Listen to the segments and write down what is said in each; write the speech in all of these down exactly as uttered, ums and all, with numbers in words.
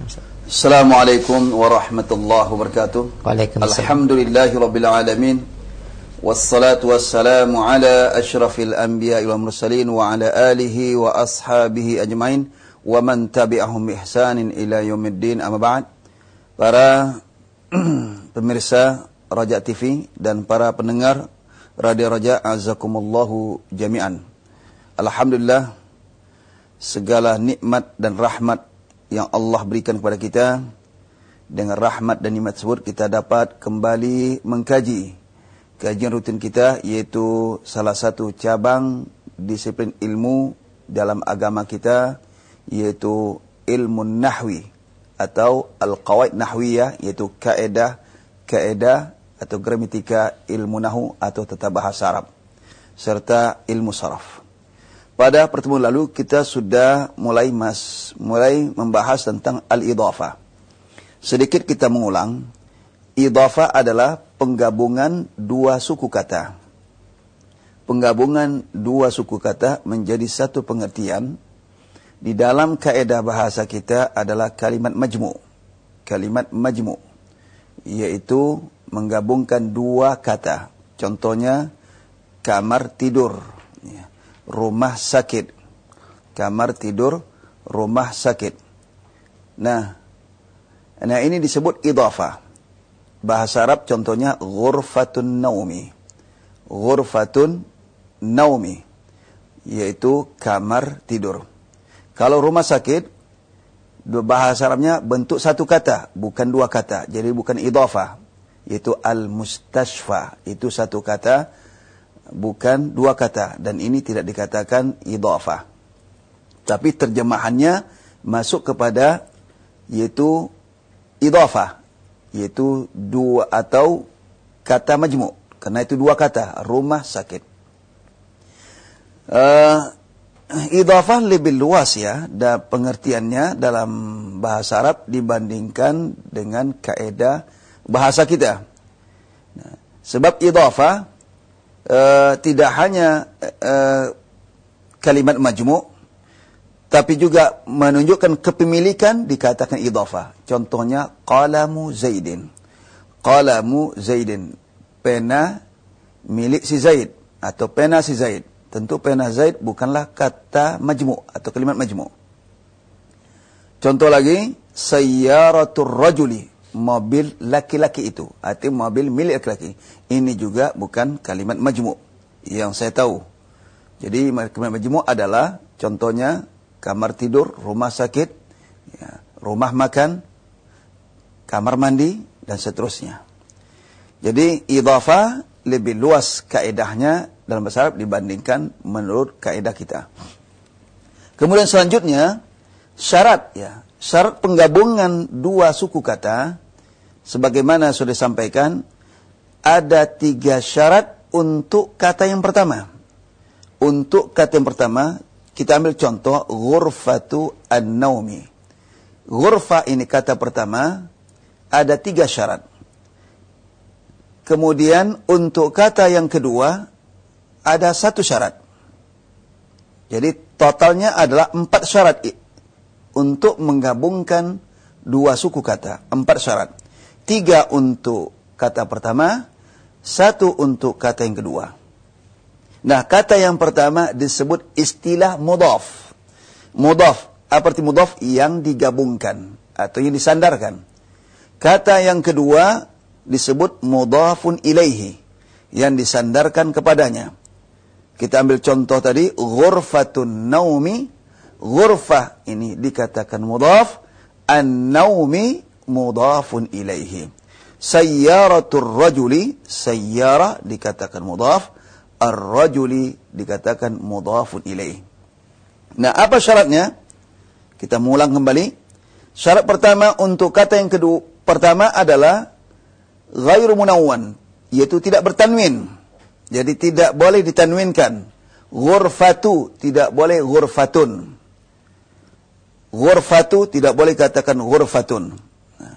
Assalamualaikum warahmatullahi wabarakatuh. Waalaikumsalam. Alhamdulillahi rabbil alamin. Wassalatu wassalamu ala asyrafil anbiya'i wal mursalin wa ala alihi wa ashabihi ajmain wa man tabi'ahum bi ihsanin ila yaumiddin, amma ba'd. Para pemirsa Raja T V dan para pendengar Radio Raja, azakumullahu jami'an. Alhamdulillah, segala nikmat dan rahmat yang Allah berikan kepada kita, dengan rahmat dan nikmat tersebut kita dapat kembali mengkaji kajian rutin kita, yaitu salah satu cabang disiplin ilmu dalam agama kita, yaitu ilmu nahwi atau al-qawaid nahwiyah, yaitu kaedah kaedah atau gramatika ilmu nahu atau tata bahasa Arab, serta ilmu saraf. Pada pertemuan lalu kita sudah mulai mas mulai membahas tentang al-idhafah. Sedikit kita mengulang. Idhafah adalah penggabungan dua suku kata. Penggabungan dua suku kata menjadi satu pengertian. Di dalam kaedah bahasa kita adalah kalimat majmu'. Kalimat majmu', yaitu menggabungkan dua kata. Contohnya kamar tidur, rumah sakit. Kamar tidur, rumah sakit. Nah, nah ini disebut idhafah. Bahasa Arab contohnya ghurfatun naumi. Ghurfatun naumi, yaitu kamar tidur. Kalau rumah sakit, bahasa Arabnya bentuk satu kata, bukan dua kata. Jadi bukan idhafah, yaitu al-mustashfa. Itu satu kata, bukan dua kata, dan ini tidak dikatakan idhafah. Tapi terjemahannya masuk kepada yaitu idhafah, yaitu dua atau kata majmu', karena itu dua kata, rumah sakit. Uh, idhafah lebih luas ya, dan pengertiannya dalam bahasa Arab dibandingkan dengan kaedah bahasa kita. Nah, sebab idhafah Uh, tidak hanya uh, kalimat majmu', tapi juga menunjukkan kepemilikan dikatakan idhafah. Contohnya qalamu Zaidin. Qalamu Zaidin, pena milik si Zaid atau pena si Zaid. Tentu pena Zaid bukanlah kata majmu' atau kalimat majmu'. Contoh lagi, sayyaratur rajuli, mobil laki-laki itu, arti mobil milik laki-laki. Ini juga bukan kalimat majmu' yang saya tahu. Jadi kalimat majmu' adalah contohnya kamar tidur, rumah sakit, ya, rumah makan, kamar mandi, dan seterusnya. Jadi idhafah lebih luas kaedahnya dalam bahasa Arab dibandingkan menurut kaedah kita. Kemudian selanjutnya syarat, ya, syarat penggabungan dua suku kata. Sebagaimana sudah disampaikan, ada tiga syarat untuk kata yang pertama. Untuk kata yang pertama, kita ambil contoh ghurfatu an-naumi. Ghurfa ini kata pertama, ada tiga syarat. Kemudian untuk kata yang kedua, ada satu syarat. Jadi totalnya adalah empat syarat untuk menggabungkan dua suku kata. Empat syarat. Tiga untuk kata pertama, satu untuk kata yang kedua. Nah, kata yang pertama disebut istilah mudhaf. Mudhaf, apa arti mudhaf? Yang digabungkan atau yang disandarkan. Kata yang kedua disebut mudhafun ilaihi, yang disandarkan kepadanya. Kita ambil contoh tadi, ghurfatun naumi. Ghurfah ini dikatakan mudhaf, an-naumi mudhafun ilaihi. Sayyaratur rajuli, sayyara dikatakan mudhaf, ar-rajuli dikatakan mudhafun ilaihi. Nah, apa syaratnya? Kita mengulang kembali. Syarat pertama untuk kata yang kedua, pertama adalah ghairu munawwan, yaitu tidak bertanwin. Jadi tidak boleh ditanwinkan. Ghurfatu tidak boleh ghurfatun. Ghurfatu tidak boleh katakan ghurfatun.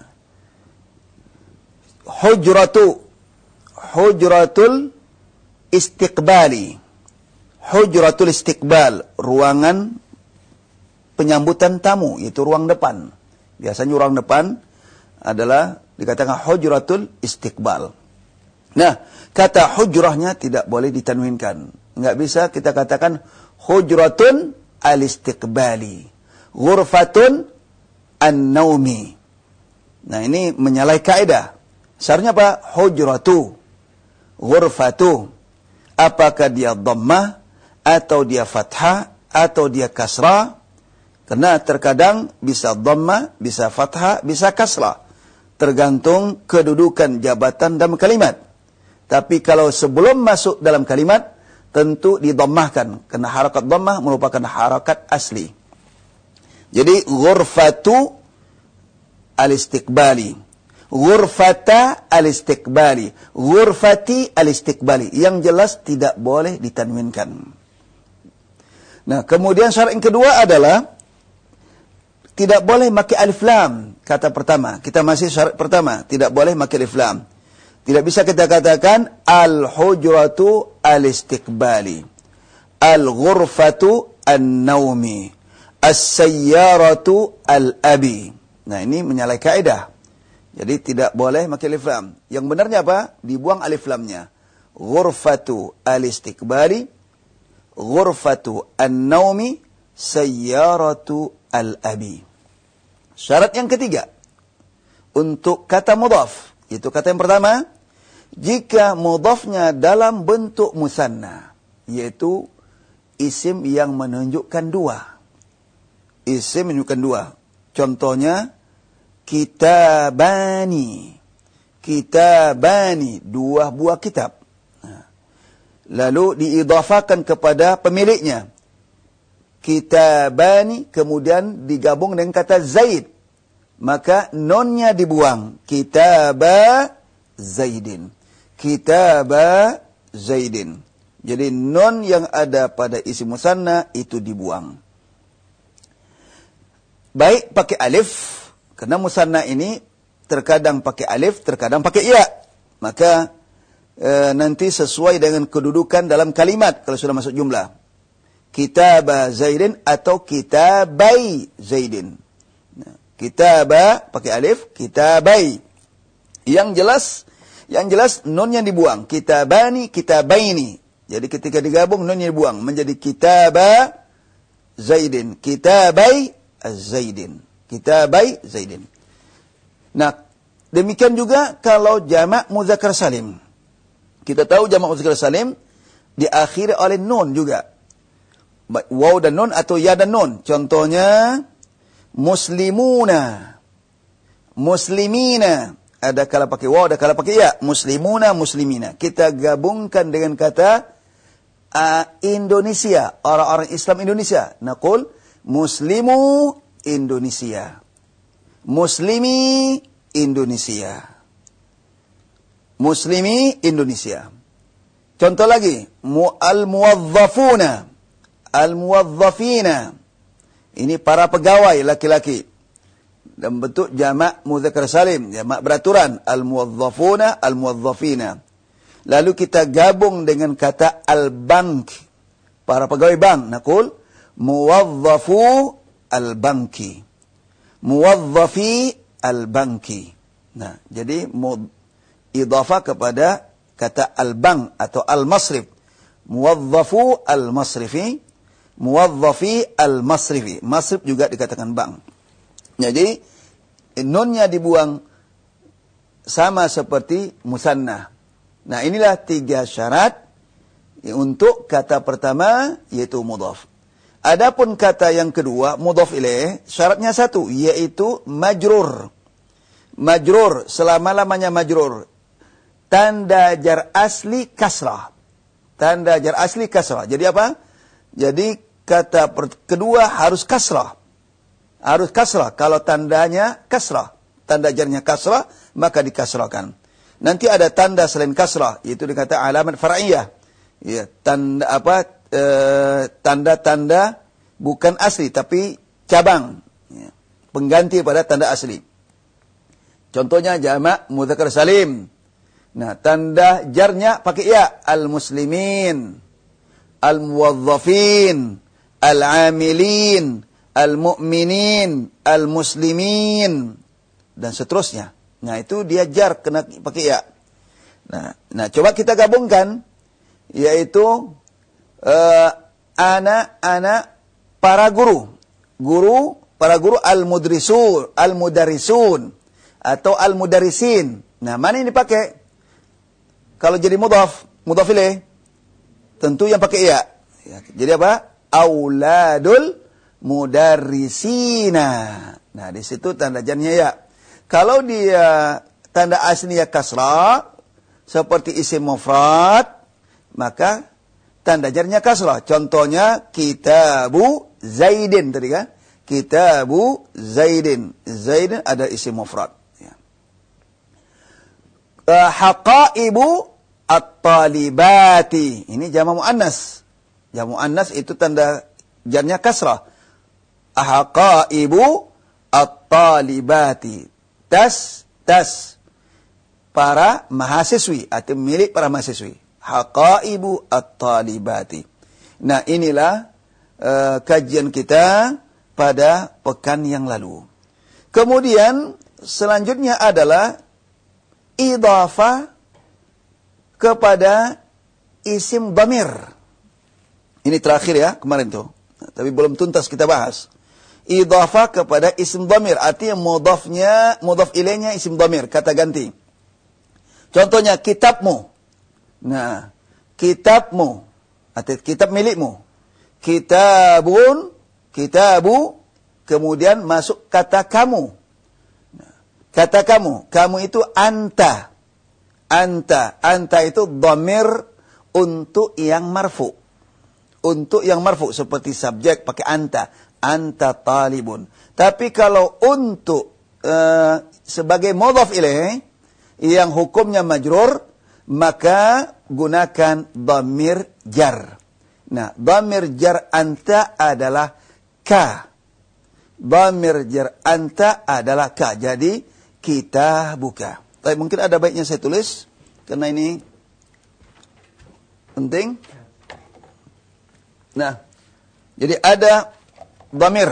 Hujratu, hujratul istiqbali. Hujratul istiqbal, ruangan penyambutan tamu, yaitu ruang depan. Biasanya orang depan adalah dikatakan hujratul istiqbal. Nah, kata hujrahnya tidak boleh ditanwinkan. Enggak bisa kita katakan hujratun al-istiqbali, ghurfatun an-naumi. Nah, ini menyalahi kaidah. Seharusnya apa? Hujratu, ghurfatu. Apakah dia dhammah atau dia fathah atau dia kasrah? Karena terkadang bisa dhammah, bisa fathah, bisa kasrah. Tergantung kedudukan jabatan dalam kalimat. Tapi kalau sebelum masuk dalam kalimat, tentu didammahkan. Karena harakat dhammah merupakan harakat asli. Jadi, ghurfatu al-istiqbali. Ghurfata al-istiqbali. Ghurfati al-istiqbali. Yang jelas tidak boleh ditanwinkan. Nah, kemudian syarat yang kedua adalah tidak boleh pakai alif lam. Kata pertama. Kita masih syarat pertama. Tidak boleh pakai alif lam. Tidak bisa kita katakan al-hujratu al-istiqbali. Al-ghurfatu an-naumi. As-sayyaratu al-abi. Nah, ini menyalahi kaidah. Jadi tidak boleh pakai alif lam. Yang benarnya apa? Dibuang alif lamnya. Ghurfatu al-istiqbali, ghurfatu an-naumi, sayyaratu al-abi. Syarat yang ketiga untuk kata mudhaf, itu kata yang pertama, jika mudhafnya dalam bentuk musanna, yaitu isim yang menunjukkan dua. Isim menunjukkan dua. Contohnya kitabani. Kitabani, dua buah kitab. Lalu diidhafakan kepada pemiliknya. Kitabani, kemudian digabung dengan kata Zaid. Maka nonnya dibuang. Kitaba Zaidin. Kitaba Zaidin. Jadi non yang ada pada isim musanna itu dibuang. Baik pakai alif. Karena musanna ini terkadang pakai alif, terkadang pakai ya. Maka e, nanti sesuai dengan kedudukan dalam kalimat kalau sudah masuk jumlah. Kitaba Zaidin atau kitabai Zaidin. Nah, kitaba pakai alif, kitabai. Yang jelas, yang jelas nunnya dibuang. Kitabani, kitabaini. Jadi ketika digabung nunnya dibuang menjadi kitaba Zaidin, kitabai Az-Zaidin. Kitabai Zaidin. Nah, demikian juga kalau jamak muzakkar salim. Kita tahu jamak muzakkar salim diakhiri oleh nun juga. Waw dan nun atau ya dan nun. Contohnya muslimuna, muslimina. Ada kala pakai waw, ada kala pakai ya. Muslimuna, muslimina. Kita gabungkan dengan kata uh, Indonesia, orang-orang Islam Indonesia. Naqul muslimu Indonesia. Muslimi Indonesia. Muslimi Indonesia. Contoh lagi, al-muwazzafuna, al-muwazzafina. Ini para pegawai laki-laki. Dalam bentuk jamak muzakkar salim, jamak beraturan, al-muwazzafuna, al-muwazzafina. Lalu kita gabung dengan kata al-bank, para pegawai bank. Naqul muwazzafu al-banki. Muwazzafi al-banki. Nah, jadi idhafah kepada kata al-bank atau al-masrif. Muwazzafu al-masrifi, muwazzafi al-masrifi. Masrif juga dikatakan bank. Jadi nunnya dibuang sama seperti musanna. Nah, inilah tiga syarat untuk kata pertama yaitu mudhaf. Adapun kata yang kedua, mudhaf ilaih, syaratnya satu, yaitu majrur. Majrur, selama-lamanya majrur. Tanda jar asli kasrah. Tanda jar asli kasrah. Jadi apa? Jadi kata kedua harus kasrah. Harus kasrah. Kalau tandanya kasrah. Tanda jarnya kasrah, maka dikasrahkan. Nanti ada tanda selain kasrah, yaitu dikata alamat far'iyah. Ya, tanda apa? Tanda-tanda bukan asli tapi cabang, ya, pengganti pada tanda asli. Contohnya jamak muzakkar salim. Nah, tanda jarnya pakai ya, al-muslimin, al-muwazzafin, al-amilin, al-mu'minin, al-muslimin, dan seterusnya. Nah, itu dia jar kena pakai ya. Nah, nah coba kita gabungkan, yaitu uh, anak-anak para guru. Guru, para guru al-mudrisun, al-mudarisun, atau al-mudarisin. Nah, mana ini dipakai? Kalau jadi mudhaf, mudhaf ilaih, tentu yang pakai ya. Ya, jadi apa? Auladul mudarrisina. Nah, di situ tanda jarnya ya. Kalau dia tanda aslinya kasrah, seperti isim mufrad, maka tanda jarnya kasrah. Contohnya kitabu Zaidin tadi kan? Kitabu Zaidin. Zaidin ada isim mufrad. Ya. Uh, haqaibu at-talibati. Ini jama' muannas. Jama' muannas itu tanda jarnya kasrah. Haqaibu at-talibati. Tas, tas. Para mahasiswi atau milik para mahasiswi. Haqaibu at-talibati. Nah, inilah uh, kajian kita pada pekan yang lalu. Kemudian selanjutnya adalah idhafah kepada isim dhamir. Ini terakhir ya, kemarin tuh. Nah, tapi belum tuntas kita bahas. Idhafah kepada isim dhamir, artinya mudhafnya, mudhaf ilaihnya isim dhamir, kata ganti. Contohnya kitabmu. Nah, kitabmu atau kitab milikmu. Kitabun, kitabu, kemudian masuk kata kamu. Nah, kata kamu, kamu itu anta. Anta, anta itu dhamir untuk yang marfu. Untuk yang marfu seperti subjek pakai anta. Anta talibun. Tapi kalau untuk uh, sebagai mudhaf ilaih yang hukumnya majrur, maka gunakan dhamir jar. Nah, dhamir jar anta adalah ka. Dhamir jar anta adalah ka. Jadi kita buka. Tapi mungkin ada baiknya saya tulis karena ini penting. Nah, jadi ada dhamir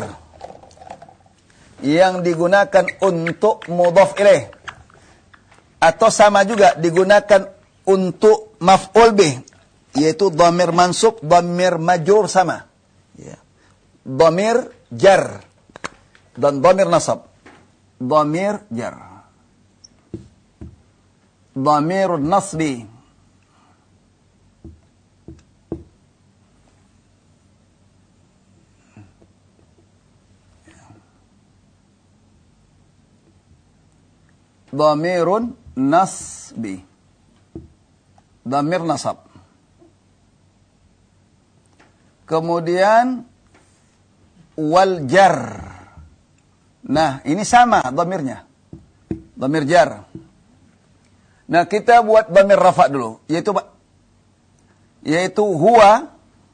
yang digunakan untuk mudhaf ilaih atau sama juga digunakan untuk maf'ul bih, yaitu dhamir mansub, dhamir majrur sama. Ya. Dhamir jar dan dhamir nasab. Dhamir jar. Dhamir nasbi. Dhamirun nasbi. Dhamir nasab. Kemudian wal jar. Nah, ini sama dhamirnya. Dhamir jar. Nah, kita buat dhamir rafa dulu, yaitu yaitu huwa.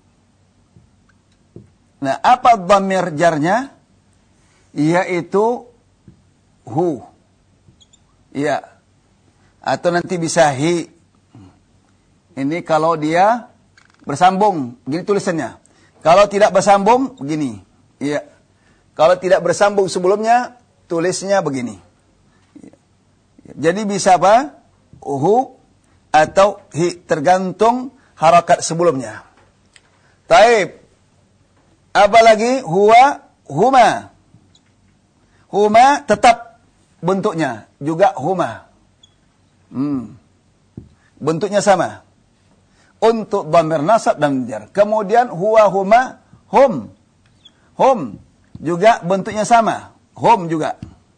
Nah, apa dhamir jarnya? Yaitu hu. Ya. Atau nanti bisa hi. Ini kalau dia bersambung, begini tulisannya. Kalau tidak bersambung, begini. Iya. Kalau tidak bersambung sebelumnya, tulisnya begini. Ya. Jadi bisa apa? Hu atau hi, tergantung harakat sebelumnya. Taib. Apa lagi? Huwa, huma. Huma tetap bentuknya. Juga huma. Hmm. Bentuknya sama. Untuk dhamir nasab dan jar. Kemudian huwa, huma, hum. Hum. Juga bentuknya sama. Hum juga.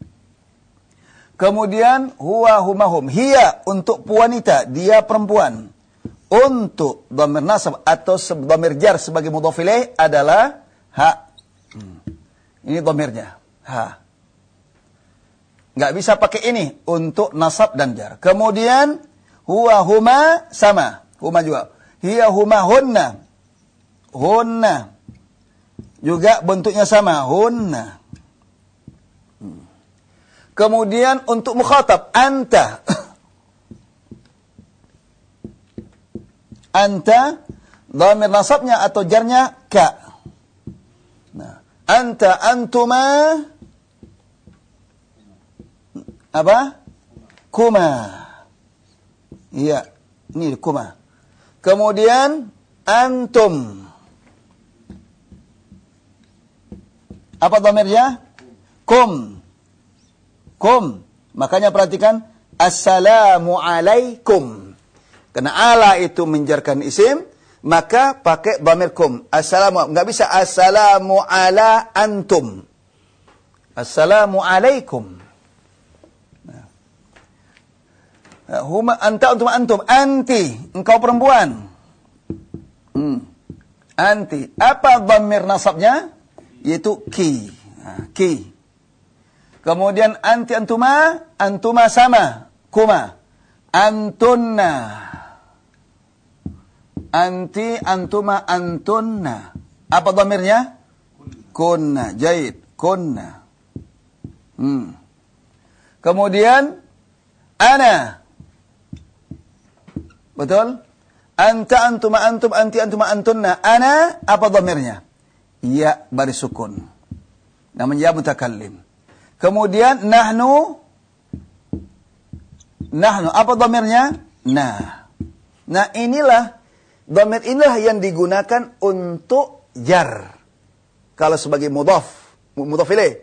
Kemudian huwa, huma, hum. Hiya untuk wanita. Dia perempuan. Untuk dhamir nasab atau dhamir jar sebagai mudhaf ilaih adalah ha. Hmm. Ini dhamirnya. Ha. Nggak bisa pakai ini untuk nasab dan jar. Kemudian huwa, huma sama. Huma juga. Hiya, huma, hunna. Hunna. Juga bentuknya sama. Hunna. Hmm. Kemudian untuk mukhatab. Anta. Anta. Dhamir nasabnya atau jarnya ka. Nah, Anta, antuma. Apa? Kuma. Iya, ini kuma. Kemudian antum. Apa dhamirnya? Kum. Kum. Makanya perhatikan assalamu alaikum. Karena ala itu menjarkan isim, maka pakai dhamir kum. Assalamu, enggak bisa assalamu ala antum. Assalamu alaikum. Nah. Huma anta antum antum anti, engkau perempuan. Hmm. Anti. Apa dhamir nasabnya? Yaitu ki. Nah, ki. Kemudian anti antuma, antuma sama, kuma. Antunna. Anti, antuma, antunna. Apa dhamirnya? Kunna. Jahid. Kunna. Hmm. Kemudian, ana. Betul? Anta, antuma, antum, anti, antuma, antunna. Ana, apa dhamirnya? Ya, baris sukun. Namanya ya mutakallim. Kemudian, nahnu. Nahnu, apa dhamirnya? Nah. Nah, inilah dhamir inilah yang digunakan untuk jar. Kalau sebagai mudhaf, mudhaf ilaih.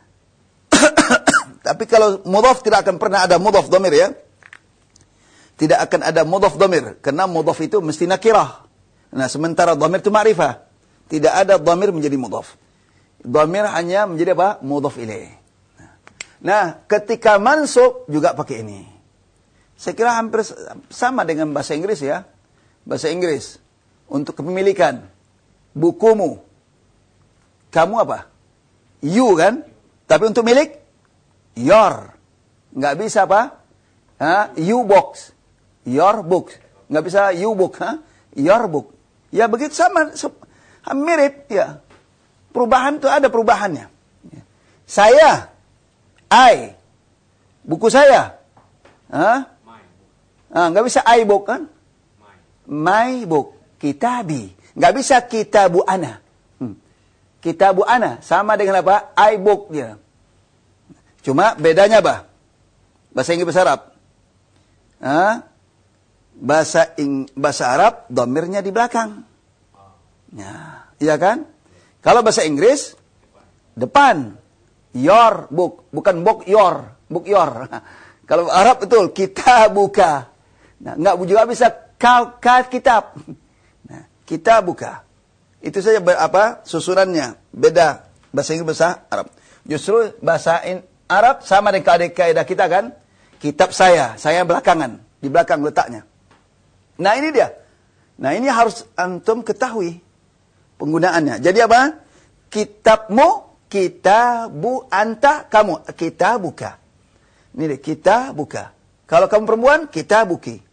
Tapi kalau mudhaf tidak akan pernah ada mudhaf dhamir ya. Tidak akan ada mudhaf dhamir karena mudhaf itu mesti nakirah. Nah, sementara dhamir itu ma'rifah. Tidak ada dhamir menjadi mudhaf. Dhamir hanya menjadi apa? Mudhaf ilaih. Nah, ketika mansub juga pakai ini. Saya kira hampir sama dengan bahasa Inggris ya. Bahasa Inggris. Untuk kepemilikan. Bukumu. Kamu apa? You kan? Tapi untuk milik? Your. Nggak bisa apa? Ha? You box. Your book. Nggak bisa you book. Ha? Your book. Ya begitu sama. Mirip. Ya. Perubahan itu ada perubahannya. Saya. I. Buku saya. Hah? Ah, nggak bisa I book kan? My book. Kitabi. Nggak bisa kitabu ana. Hmm. Kitabu ana. Sama dengan apa? I book dia. Cuma bedanya apa? Bahasa Inggris bahasa Arab. Hah? Bahasa Ing bahasa Arab, dhamirnya di belakang. Ya, iya kan? Kalau bahasa Inggris, depan. Your book. Bukan book your. Book your. Kalau Arab betul, kita buka. Nah, enggak juga bisa kau ka, kitab. Nah, kita buka. Itu saja ber, apa susunannya. Beda bahasa Inggris bahasa Arab. Justru bahasa in, Arab sama dengan kaidah kita kan. Kitab saya, saya belakangan. Di belakang letaknya. Nah, ini dia. Nah, ini harus antum ketahui penggunaannya. Jadi apa? Kitabmu, kitabu, anta, kamu. Kita buka. Ini deh, kita buka. Kalau kamu perempuan, kita buki.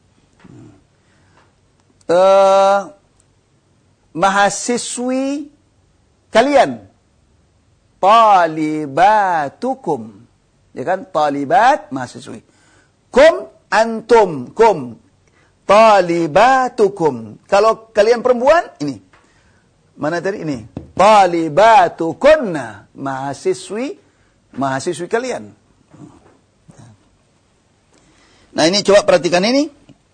Uh, mahasiswi kalian. Talibatukum. Ya kan? Talibat, mahasiswi. Kum, antum, kum. Talibatukum. Kalau kalian perempuan, ini. Mana tadi? Ini. Talibatukunna. Mahasiswi, mahasiswi kalian. Nah, ini coba perhatikan ini.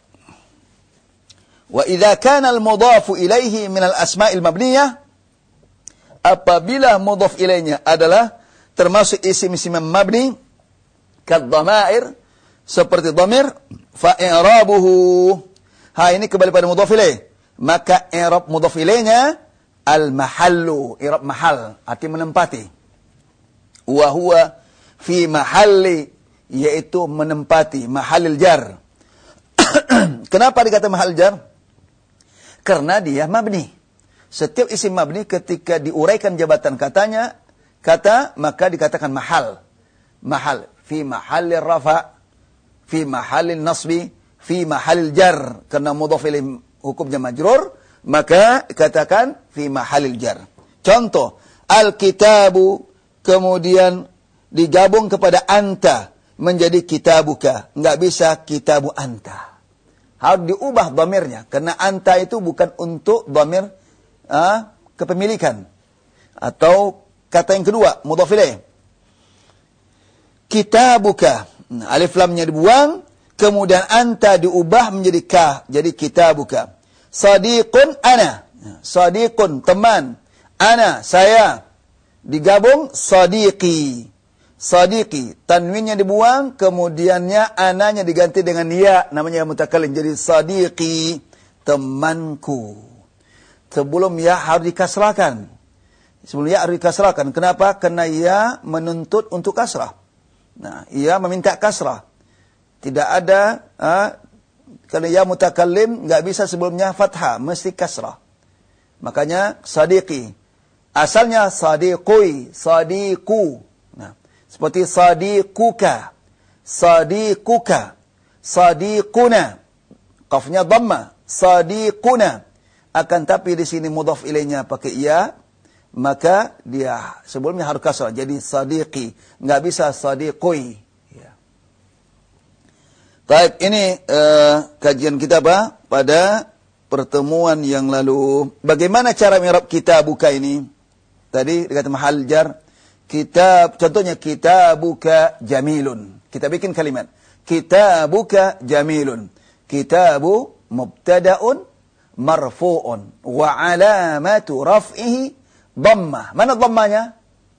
Wa idza kana al-mudhafu ilaihi min al-asma'il mabniyah, apabila mudhaf ilaihnya adalah termasuk isim-isim mabni kadh-dhamair seperti dhamir fa i'rabuhu, ha ini kembali pada mudhaf ilaih, maka i'rab mudhaf ilaihnya al-mahallu, i'rab mahal, arti menempati. Wa huwa fi mahalli, yaitu menempati mahalil jar. Kenapa dikata mahal jar? Karena dia mabni. Setiap isim mabni ketika diuraikan jabatan katanya, kata, maka dikatakan mahal. Mahal. Fi mahalil rafa, fi mahalil nasbi, fi mahalil jar. Karena mudhaf ilaih hukumnya majrur, maka katakan fi mahalil jar. Contoh, al-kitabu, kemudian digabung kepada anta, menjadi kitabuka. Nggak bisa kitabu anta. Harus diubah dhamirnya. Karena anta itu bukan untuk dhamir uh, kepemilikan. Atau kata yang kedua, mudhaf ilaih. Kitabuka. Nah, alif lamnya dibuang, kemudian anta diubah menjadi ka, jadi kitabuka. Sadiqun ana. Sadiqun teman. Ana saya. Digabung sadiqi. Sadiqi. Tanwinnya dibuang, kemudiannya ananya diganti dengan ya, namanya mutakallim, jadi sadiqi, temanku. Sebelum ya harus dikasrahkan. Sebelum ya harus dikasrahkan. Kenapa? Karena ya menuntut untuk kasrah. Nah, ia meminta kasrah. Tidak ada, ha, karena ya mutakallim, nggak bisa sebelumnya fathah, mesti kasrah. Makanya sadiqi. Asalnya sadiqui, sadiqu. Nah, seperti sadiquka, sadiquka, sadiquna. Qafnya dhamma, sadiquna. Akan tapi di sini mudhaf ilaihnya pakai ya, maka dia sebelumnya harus kasrah, jadi sadiqi, nggak bisa sadiqui. Ya. Baik, ini uh, kajian kita apa? Pada pertemuan yang lalu. Bagaimana cara mi'rab kitabuka ini? Tadi dikata mahal jar, kitab, contohnya kitabuka jamilun. Kita bikin kalimat. Kitabuka jamilun. Kitabu mubtada'un marfu'un wa alamatu raf'ihi dhammah. Mana dhammanya?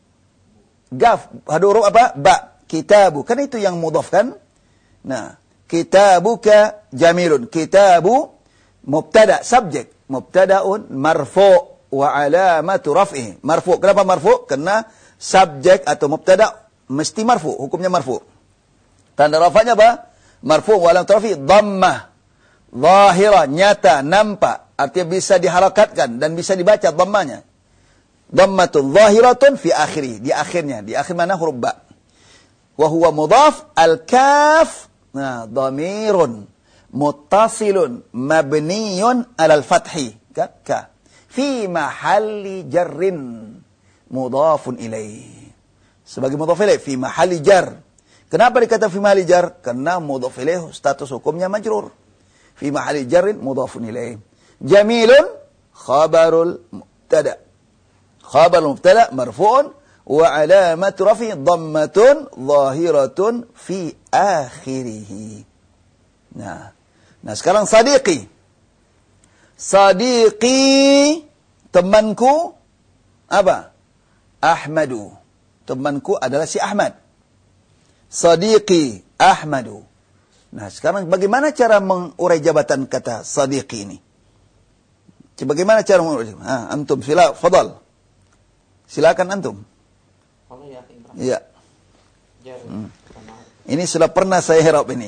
Gaf, ada huruf apa? Ba. Kitabu. Kan itu yang mudhaf kan? Nah, kitabuka jamilun. Kitabu mubtada, subjek. Mubtada'un marfu' wa alamatu raf'ihi. Marfu'. Kenapa marfu'? Karena subjek atau mubtada' mesti marfu'. Hukumnya marfu'. Tanda rafa'nya apa? Marfu' wa alamatu raf'ihi dhammah. Zahira, nyata, nampak. Artinya bisa diharakatkan dan bisa dibaca dhammanya. Dhammatun zahiratun fi akhiri, di akhirnya, di akhir mana huruf ba. Wa huwa mudhaf al-kaf, nah, dhamirun muttasilun mabniyun alal fathi, ka, ka. Fi mahalli jarrin mudhafun ilaih. Sebagai mudhaf ilaih, fi mahalli jar. Kenapa dikata fi mahalli jar? Karena mudhaf ilaih status hukumnya majrur. Fi mahalli jarrin mudhafun ilaih. Jamilun khabarul mubtada. Khabarul mubtada marfu'un wa alamatu rafi dhammatun zahiratun fi akhirih. Nah, nah sekarang sadiqi. Sadiqi, temanku apa? Ahmadu. Temanku adalah si Ahmad. Sadiqi Ahmadu. Nah, sekarang bagaimana cara mengurai jabatan kata sadiqi ini? Bagaimana cara mengurai jabatan? Ah, antum sila, fadal. Silakan antum. Iya. Hmm. Ini sudah pernah saya herap ini.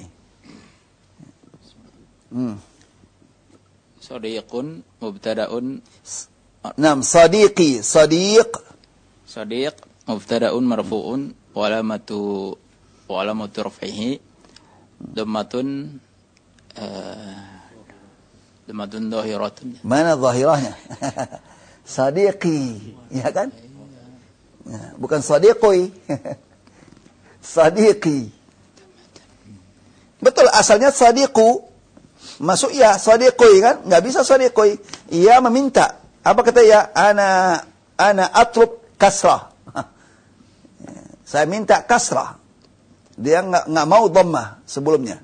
Hmm. Sadiqun mubtada'un. Naam, sadiqi, sadiq. Sadiq mubtada'un marfu'un wa alamatu wa alamatu raf'ihi dhammatun uh, dhammatun zahiratun. Mana zahirahnya? Sadiqi, ya kan? Ya, bukan sadiqui. Sadiqi. Betul, asalnya sadiqu. Masuk ya, sadiqui kan? Nggak bisa sadiqui. Ia meminta. Apa kata ya? Ana ana atlub kasrah. Saya minta kasrah. Dia nggak nggak mau dhammah sebelumnya.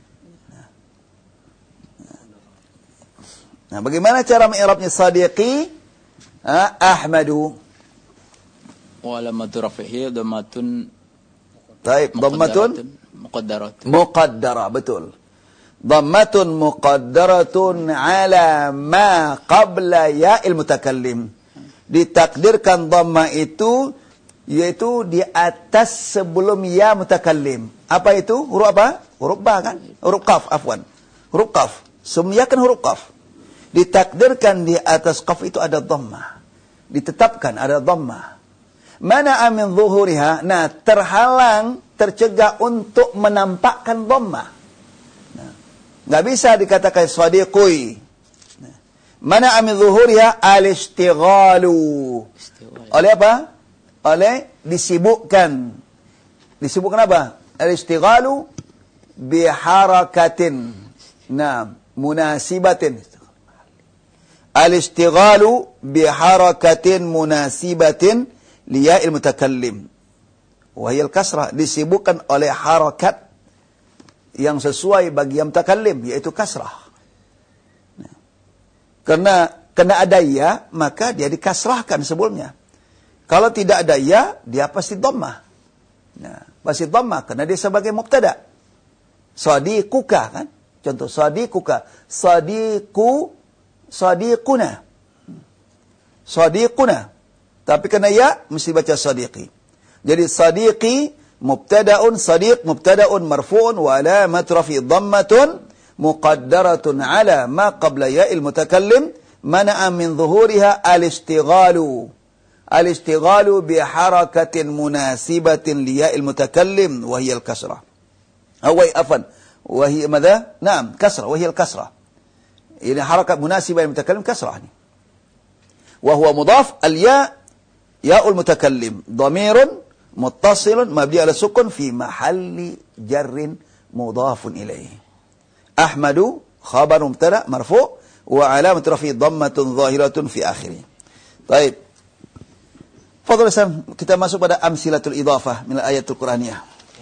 Nah, bagaimana cara mengi'rabnya sadiqi? Ha, Ahmadu. Wa alamatu rafihi dhammatun. Baik, dhammatun muqaddaratun. Muqaddara, betul. Dhammatun muqaddaratun ala ma qabla ya'il mutakallim. Ditakdirkan dhamma itu yaitu di atas sebelum ya mutakallim. Apa itu? Huruf apa? Huruf ba kan? Huruf qaf, afwan. Huruf qaf. Semua kan huruf qaf. Ditakdirkan di atas qaf itu ada dhamma. Ditetapkan ada dhamma. Mana amin zuhuriha? Nah, terhalang, tercegah untuk menampakkan dhamma. Nah, nggak bisa dikatakan sadiqui. Nah, mana amin zuhuriha? Al-istighalu. Oleh apa? Oleh disibukkan. Disibukkan apa? Al-istighalu biharakatin. Nah, munasibatin. Al-istighalu biharakatin munasibatin liya'il mutakallim wa hiya al-kasrah, disibukkan oleh harakat yang sesuai bagi yang mutakallim, yaitu kasrah. Nah, karena kena ada ya, maka dia dikasrahkan sebelumnya. Kalau tidak ada ya, dia pasti dhammah. Nah, pasti dhammah karena dia sebagai mubtada. Sadiquka kan? Contoh sadiquka, sadiqu, sadiquna. Sadiquna. Tapi kena ya, mesti baca sadiqi. Jadi sadiqi mubtada'un, sadiq mubtada'un marfu'un wa alamat rafi dhammatun muqaddaratun ala ma qabla ya'il mutakallim mana'a min zuhuriha al-ishtighalu. Al-ishtighalu bi harakatin munasibatin li ya'il mutakallim wa hiya al-kasrah. Awai afan wa hiya madha? Naam, kasrah wa hiya al-kasrah. Ini harakat munasibah lil mutakallim kasrah ni. Wa huwa mudhaf al-ya ya'ul mutakallim dhamirun muttasilun mabni ala sukun fi mahalli jarrin mudhafun ilaih. Ahmadu khabar mubtada marfu' wa alamat rafi dhammatun zahiratun fi akhirih. Baik. Fadhal Sam, kita masuk pada amsilatul idhafah min ayatul Qur'aniyah.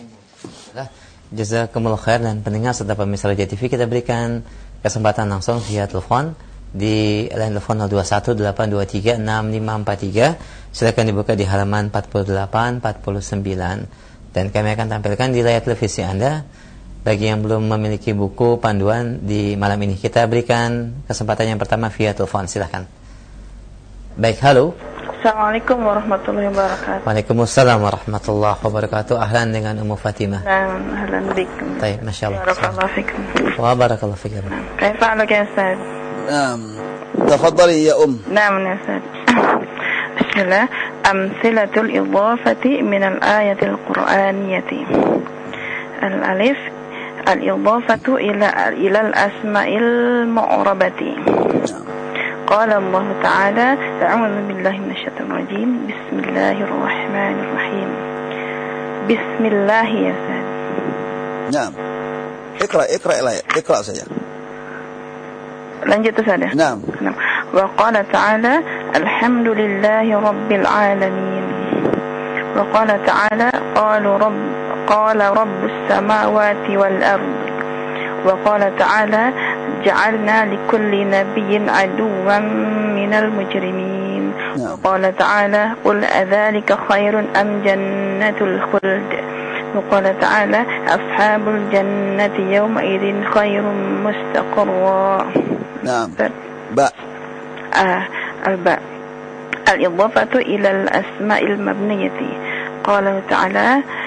Jazakumullah khair, dan pendengar serta pemirsa Roja T V, kita berikan kesempatan langsung via telepon di line telepon nol dua satu delapan dua tiga enam lima empat tiga. Silakan dibuka di halaman empat puluh delapan empat puluh sembilan, dan kami akan tampilkan di layar televisi Anda. Bagi yang belum memiliki buku panduan di malam ini, kita berikan kesempatan yang pertama via telepon. Silakan. Baik, halo. Assalamualaikum warahmatullahi wabarakatuh. Waalaikumsalam warahmatullahi wabarakatuh. Ahlan dengan Ummu Fatimah. Nah, ahlan bikum. Baik, masyaallah. Barakallahu fikum. Wa barakallahu fikum. Kaifa haluk ya Ustaz? Naam. Tafadhali ya Um. Naam ya Ustaz. Bismillah. Amsilatul idhafati min al-ayatil Qur'aniyati. Al-alif al-idhafatu ila ila al-asma'il mu'rabati. قال الله تعالى أعوذ بالله من الشيطان الرجيم بسم الله الرحمن الرحيم بسم الله يا سيد. نعم اقرأ اقرأ الآية اقرأ saja. lanjut saja. نعم. وقال تعالى الحمد لله رب العالمين. وقال تعالى قالوا رب قال رب السماوات والأرض. وقال تعالى جعلنا لكل نبي عدوا من المجرمين. نعم. وقال تعالى قل أذلك خير أم جنة الخلد. وقال تعالى أصحاب الجنة يومئذ خير مستقرا. نعم. باء آه الباء الإضافة إلى الأسماء المبنية. قال تعالى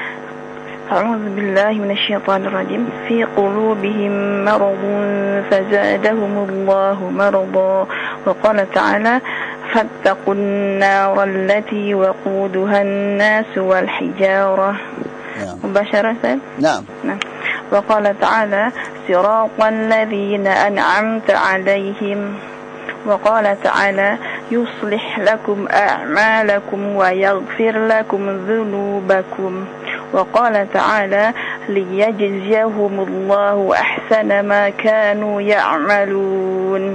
أعوذ بالله من الشيطان الرجيم في قلوبهم مرض فزادهم الله مرضا. وقال تعالى فاتقوا النار التي وقودها الناس والحجارة. نعم. مباشرة. نعم. نعم. وقال تعالى صراط الذين أنعمت عليهم. وقال تعالى يصلح لكم أعمالكم ويغفر لكم ذنوبكم. وقال تعالى ليجزيهم الله أحسن ما كانوا يعملون.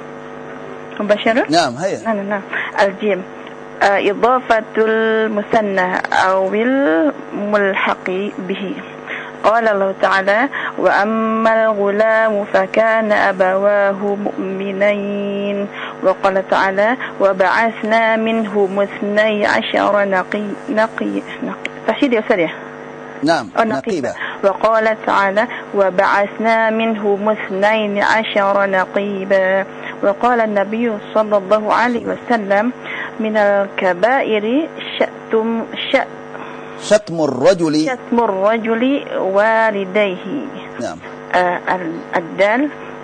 مباشرة؟ نعم هيا. نعم نعم. الجيم إضافة المثنى أو الملحق به. قال الله تعالى وأما الغلام فكان أبواه مؤمنين. وقال تعالى وبعثنا منهم اثني عشر نقي نقي نقي تحشيد يا سريع. نعم نقيبة. وقال تعالى وبعثنا منهم اثنين عشر نقيبا. وقال النبي صلى الله عليه وسلم من الكبائر شتم شأ شتم الرجل شتم الرجل والديه. نعم. آه الدال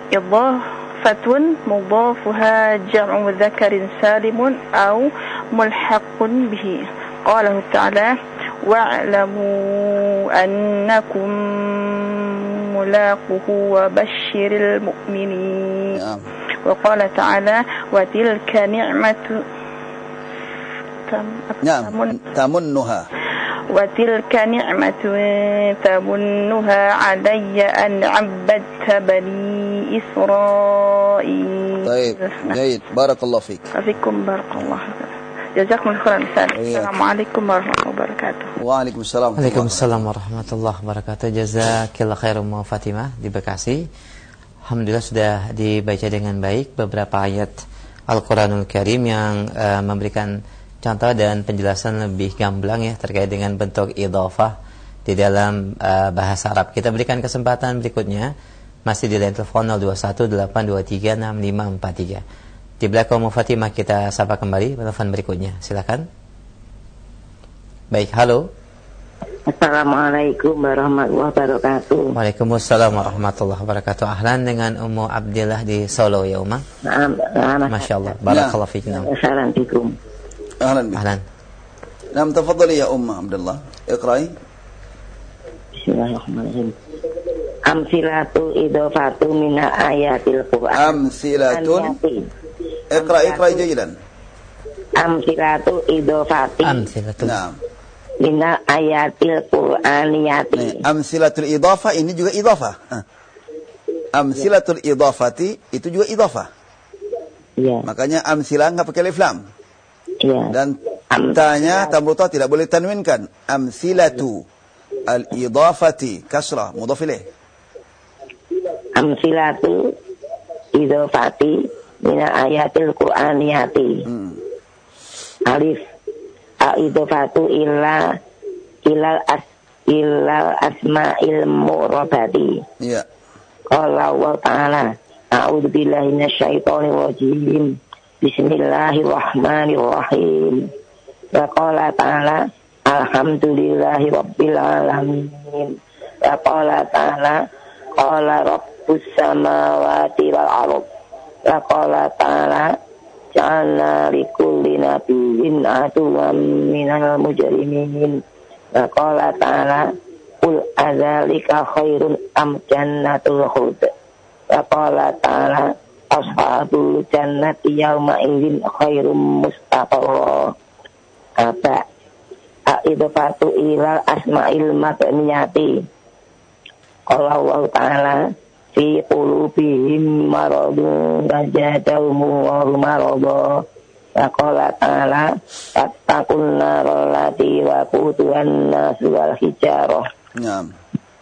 إضافة مضافها جمع ذكر سالم أو ملحق به. قاله تعالى واعلموا أنكم ملاقوه وبشر المؤمنين. نعم. وقال تعالى وتلك نعمة نعم تمنها وتلك نعمة تمنها علي أن عبدت بني إسرائيل. طيب جيد بارك الله فيك. فيكم بارك الله. Jazakumullahu khairan Ustaz. Assalamualaikum warahmatullahi wabarakatuh. Waalaikumsalam. Waalaikumsalam warahmatullahi wabarakatuh. Jazakillah khairan Ummu Fatimah di Bekasi. Alhamdulillah sudah dibaca dengan baik beberapa ayat Al-Quranul Karim yang uh, memberikan contoh dan penjelasan lebih gamblang ya terkait dengan bentuk idhofah di dalam uh, bahasa Arab. Kita berikan kesempatan berikutnya masih di line telepon nol dua satu delapan dua tiga enam lima empat tiga. Di belakang Ummu Fatimah kita sapa kembali telepon berikutnya. Silakan. Baik, halo. Assalamualaikum warahmatullahi wabarakatuh. Waalaikumsalam warahmatullahi wabarakatuh. Ahlan dengan Ummu Abdillah di Solo ya Umma. Naam, naam. Masyaallah. Barakallahu fiik. Assalamualaikum. Ahlan bik. Ahlan. Nam tafadhali ya Umma Abdullah. Iqra'i. Bismillahirrahmanirrahim. Amsilatul idhofatu min ayatil Qur'an. Amsilatun. Iqra' iqra' jayidan. Amsilatul idhofati. Amsilatul. Naam. Min ayatil Qur'aniyati. Amsilatul idhafah ini juga idhafah. Amsilatul idhafati itu juga idhafah. Iya. Makanya amsilah enggak pakai alif lam. Iya. Dan tanya tambuta tidak boleh tanwinkan. Amsilatu al-idhafati kasrah mudhaf ilaih. Amsilatu idhofati min ayatil Qur'aniyati. Hmm. Alif al-idhofatu illa ilal as ilal asma'il murabati. Iya. Qala Allah Ta'ala a'udzu billahi minasyaitonir rajim. Bismillahirrahmanirrahim. Wa qala ta'ala alhamdulillahi rabbil alamin. Wa qala ta'ala qala rabbus samawati wal ardh. Wa qala ta'ala ja'alna likulli nabiyyin aduwwan minal mujrimin. Wa qala ta'ala qul adzalika khairun am jannatul khuld. Wa qala ta'ala ashabul jannati yawma idzin khairum mustaqarra. Apa aidofatu ilal asma'il mabniyati. Qala Allah Ta'ala fi qulubihim maradun fazadahum Allahu marada. Wa qala Ta'ala fattaqun naral lati waquduhan nas wal hijarah. Naam.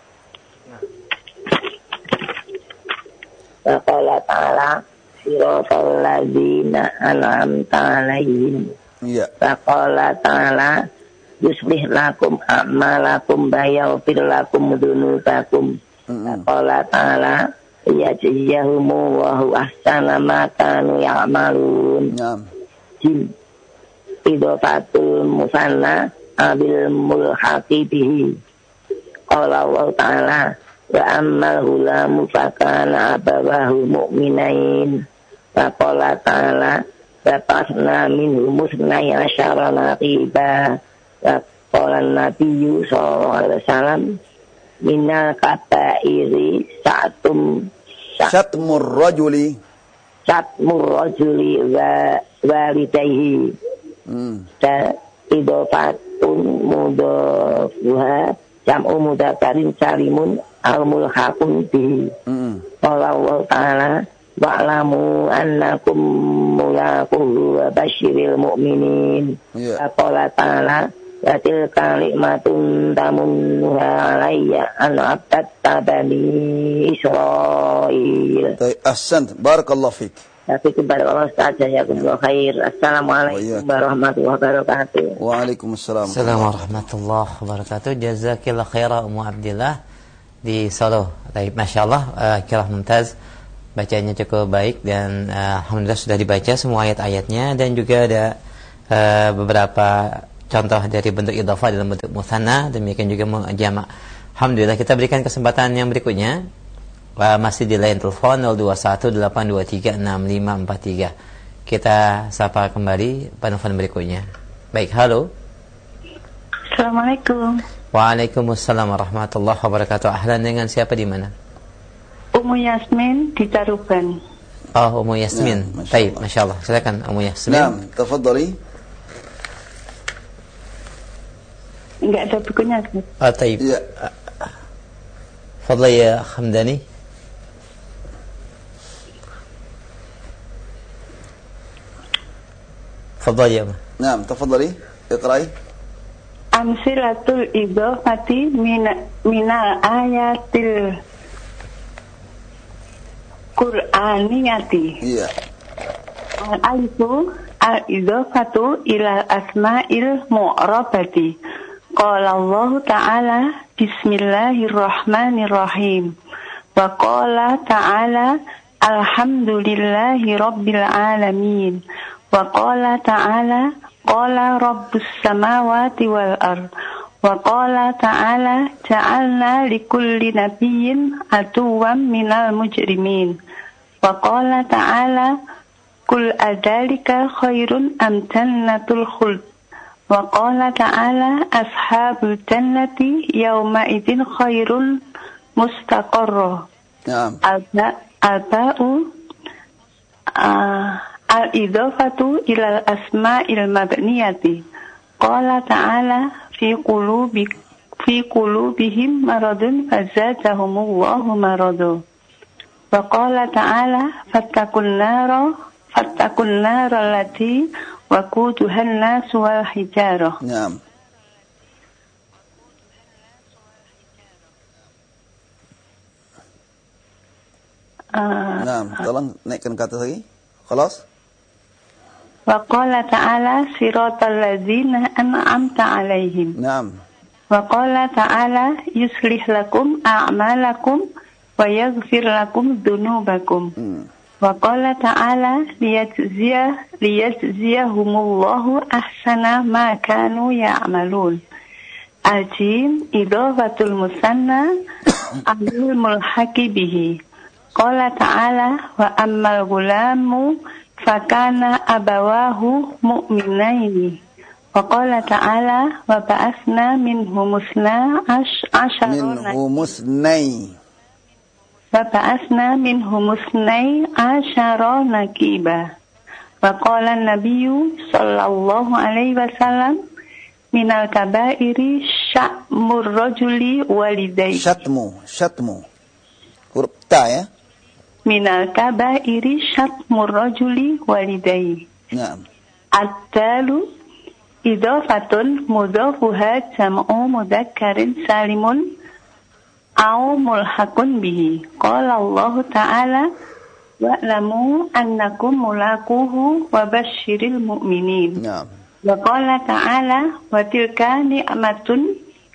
Wa qala Ta'ala siratal ladzina an'amta 'alaihim. Iya. Wa qala Ta'ala yuslih lakum a'malakum bayaghfir lakum dzunubakum. Wa qala Ta'ala yajziyahum wa huwa ahsana ma kanu ya'malun. Naam. Jim idofatul musanna abil mulhaqi bihi. Qala Allah Ta'ala wa ammal hulamu fakana abawahu mu'minain. Wa qala Ta'ala Bapasna minhu musnai asyara naqiba. Wa qala Nabiyyu sallallahu alaihi wasallam minal kabairi sa'tum Syatmur rajuli Syatmur rajuli wa walidayhi. Hmm. Da idofatun mudafuha jam'u mudakarin salimun al-mulhaqun bihi. Hmm. Qala Allah Ta'ala wa'lamu annakum mulaquhu wa basyiril mu'minin. Iya. Qala Ta'ala wa tilka nikmatun tamunnuha alayya an abdatta bani Israil. Baik, ahsant. Barakallahu fik. Tapi kepada Allah saja ya khair. Assalamualaikum warahmatullahi wabarakatuh. Waalaikumsalam. Assalamualaikum warahmatullahi wabarakatuh. Jazakillah khairan Ummu Abdillah di Solo. Baik, masyaallah, uh, kirah mumtaz. Bacanya cukup baik dan uh, alhamdulillah sudah dibaca semua ayat-ayatnya dan juga ada uh, beberapa contoh dari bentuk idhofah dalam bentuk musanna, demikian juga jamak. Alhamdulillah, kita berikan kesempatan yang berikutnya. Uh, masih di line telepon nol dua satu delapan dua tiga enam lima empat tiga. Kita sapa kembali penelpon berikutnya. Baik, halo. Assalamualaikum. Waalaikumsalam warahmatullahi wabarakatuh. Ahlan, dengan siapa di mana? Ummu Yasmin di Taruban. Oh, Ummu Yasmin. Nah, Baik, masyaallah. Silakan Ummu Yasmin. Naam, tafadhali. Enggak ada bukunya. Oh, taib. Iya. Fadla ya Hamdani. Tafadhali ya. Naam, tafadhali. Iqra'i. Amsilatul idhofati min minal ayatil Qur'aniyati. Iya. Al-alifu al-idhofatu ilal asma'il mu'rabati. Qala Allah Ta'ala Bismillahirrahmanirrahim. Wa qala Ta'ala Alhamdulillahi Rabbil Alamin. Wa qala Ta'ala Qala Rabbus Samawati wal Ard. Wa qala Ta'ala Ja'alna likulli nabiyyin aduwwan minal mujrimin. Wa qala Ta'ala Qul adalika khairun am jannatul khuld. Wa qala Ta'ala ashabul jannati yawma idzin khairun mustaqarra. Naam. Al-ba'u uh, al-idhofatu ilal asma'il mabniyati. Qala Ta'ala fi qulubi fi qulubihim maradun fazadahumullahu maradu. Wa qala Ta'ala fattakun nara fattakun nara allati waquduhan nas wal hijarah. Naam. Uh, Naam, tolong naikkan ke atas lagi. Khalas? Wa qala Ta'ala siratal ladzina an'amta 'alaihim. Naam. Wa qala Ta'ala yuslih lakum a'malakum wa yaghfir lakum dzunubakum. Hmm. Wa qala Ta'ala liyajziya liyajziyahumullahu ahsana ma kanu ya'malun. Al-jim idhafatul musanna amrul mulhaqi bihi. Qala Ta'ala wa ammal gulamu fakana abawahu mu'minaini. Wa qala Ta'ala wa ba'athna minhum musna asyarona Minhum musnai. wa ba'athna minhum musnai asyarona kiba. Wa qala Nabiyyu sallallahu alaihi wasallam minal kabairi sya'mur rajuli walidayhi. Syatmu, syatmu. Huruf ta ya. Minal kabairi syatmur rajuli walidayhi. Naam. At-talu idhafatun mudhafuha jam'u mudhakkarin salimun au mulhaqun bihi. Qala Allah Ta'ala wa'lamu annakum mulaquhu wa basyiril mu'minin. Naam. Wa qala Ta'ala wa tilka ni'matun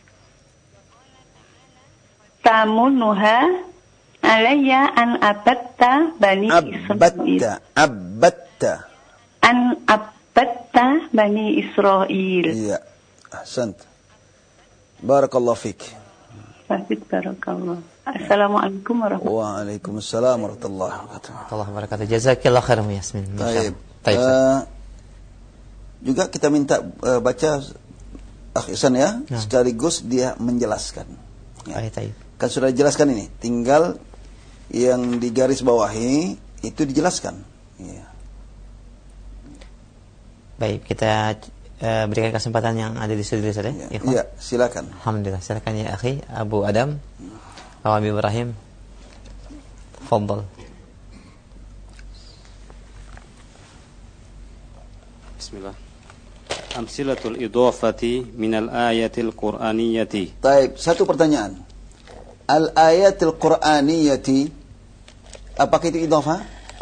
tamunnuha alayya an abatta bani Israil. Abatta, abatta. An abatta bani Israil. Iya. Ahsant. Barakallahu fik. Fasik barakallah. Assalamualaikum warahmatullahi Waalaikumsalam warahmatullahi wabarakatuh. Allah wabarakatuh. Jazakillah khairan Yasmin. Baik. Baik. Uh, juga kita minta uh, baca Akh Ihsan ya, Nah. sekaligus dia menjelaskan. Ya. Baik, baik. Kan sudah dijelaskan ini, tinggal yang di garis bawahi itu dijelaskan. Ya. Baik, kita uh, berikan kesempatan yang ada di studio saja. Ya, ya, silakan. Alhamdulillah, silakan ya akhi Abu Adam, Abu Ibrahim. Fadhal. Bismillah. Amsilatul idhafati minal ayatil qur'aniyati. Baik, satu pertanyaan. Al-ayatil qur'aniyati, apakah itu idhafah?